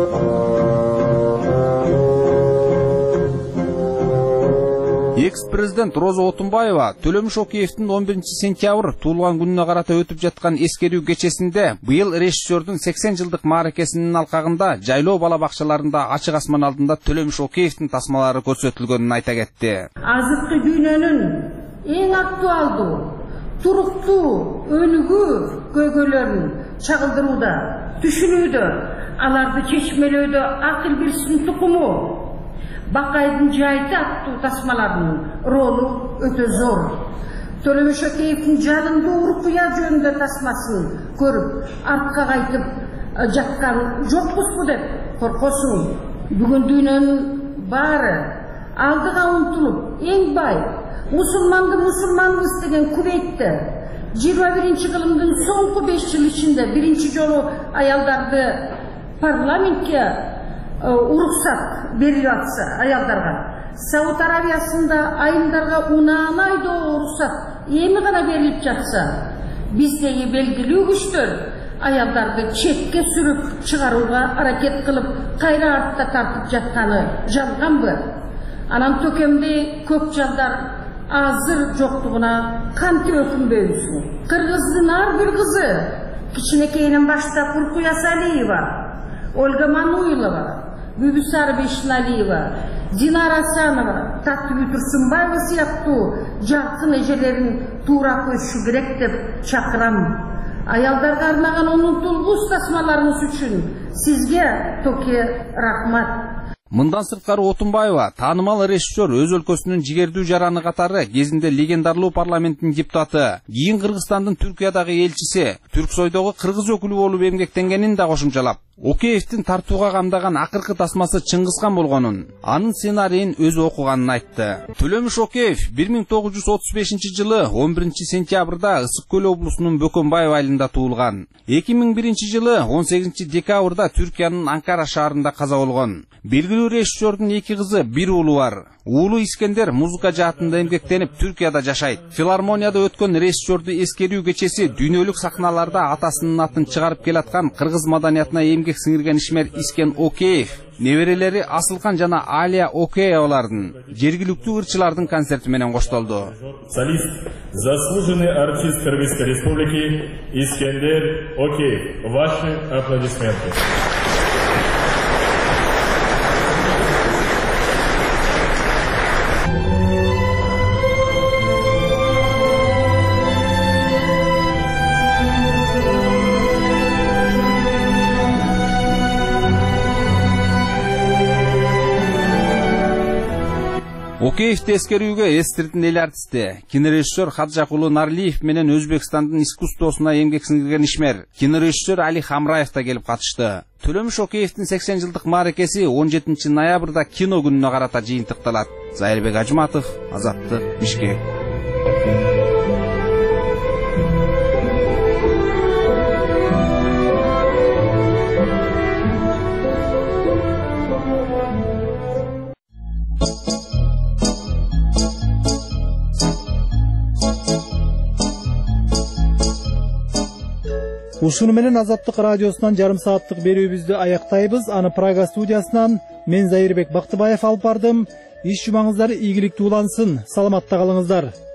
Экс-президент Роза Отунбаева Төлөм Шөкеевдин 11 сентябрь туулган күнүнө карата өтүп жаткан эскерүү кечесинде быйыл режиссердун 80 жылдык мааракесинин алкагында жайлоо бала бакчаларында ачык асман алдында Төлөм Шөкеевдин тасмалары көрсөтүлгөнүн айта кетти. Азыркы дүйнөнүн эң актуалдуу, туруктуу өнүгүү көйгөйлөрүн чагылдырууда, түшүнүүдө, аларды чечмелөөдө акыл бирсин тукуму Бакайдын жайты аттуу тасмаларынын ролу өтө зор. Төлөм Шөкеевдин жадымдуу уркуя жөнүндө тасмасын көрүп, артка кайтып жаткан жокпузбу деп коркосуң. Бүгүн дүйнөнүн баары алдыга умтулуп, эң бай мусулманбыз деген Кувейтте 21 кылымдын соңку 5 жыл ичинде биринчи жолу аялдарды парламентке уруксат берилип атса аялдарга. Сауд Арабиясында айымдарга унааны айдоо уруксат эми гана берилип жатса, биздеги белгилүү күчтөр аялдарды четке сүрүп чыгарууга аракет кылып, кайра артта тартып жатканы жалганбы? Анан төкемдей көп жалдар азыр жоктугуна кантип өкүнбөйбүз? Кыргыздын ар бир кызы, кичинекейинен баштап Уркуя Салиева, Ольга Мануилова, Бүбүсар Бешналиева, Динара Асанова, Татыбү Турсунбаева сыяктуу жаркын эжелерин туура көчүшү керек деп чакырам. Аялдарга арнаган унутулгус тасмаларыңыз үчүн сизге Токе рахмат. Мындан сырткары Отунбаева таанымал режиссер өз өлкөсүнүн жигердүү жараны катары кезинде легендарлуу парламенттин депутаты, кийин Кыргызстандын Түркиядагы элчиси, Түрксойдогу кыргыз өкүлү болуп эмгектенгенин да кошумчалап, Океевдин тартууга камдаган акыркы тасмасы Чыңгызхан болгонун, анын сценарийин өзү окуганын айтты. Төлөм Шөкеев 1935 жылы 11 сентябрда Ысык Көл облусунун Бөкөнбаев айылында туулган. 2001 жылы 18 декабрда Түркиянын Анкара шаарында каза болгон. Белгилүү режиссердун эки кызы, бир уулу бар. Уулу Искендер музыка жаатында эмгектенип Түркияда жашайт. Филармонияда өткөн режиссерду эскерүү кечеси дүйнөлүк сахналарда атасынын атын чыгарып келаткан кыргыз маданиятына эмгек сиңирген ишмер Искен Океев, неберелери Асылкан жана Алия Океевалардын жергиликтүү ырчылардын концерти менен коштолду. Солист, заслуженный артист Кыргызской республики Искендер Океев. Ваши аплодисменты. Шокеевди эскерүүгө эстирдин эл артисти, кинорежиссер Хаджакулу Нарлиев менен Өзбекстандын искусствосуна эмгек сиңирген ишмер, кинорежиссер Али Хамраев да келип катышты. Төлөмүш Шокеевдин 80 жылдык мааракеси 17 ноябрда кино күнүнө карата жыйынтыкталат. Зайырбек Ажматов, Азаттык, Бишкек. Ушуну менен Азаттык радиосунан жарым сааттык берүүбүздү аяктайбыз. Аны Прага студиясынан мен Зайырбек Бактыбаев алып бардым. Иш жумаңыздар ийгиликтүү улансын. Саламатта калыңыздар.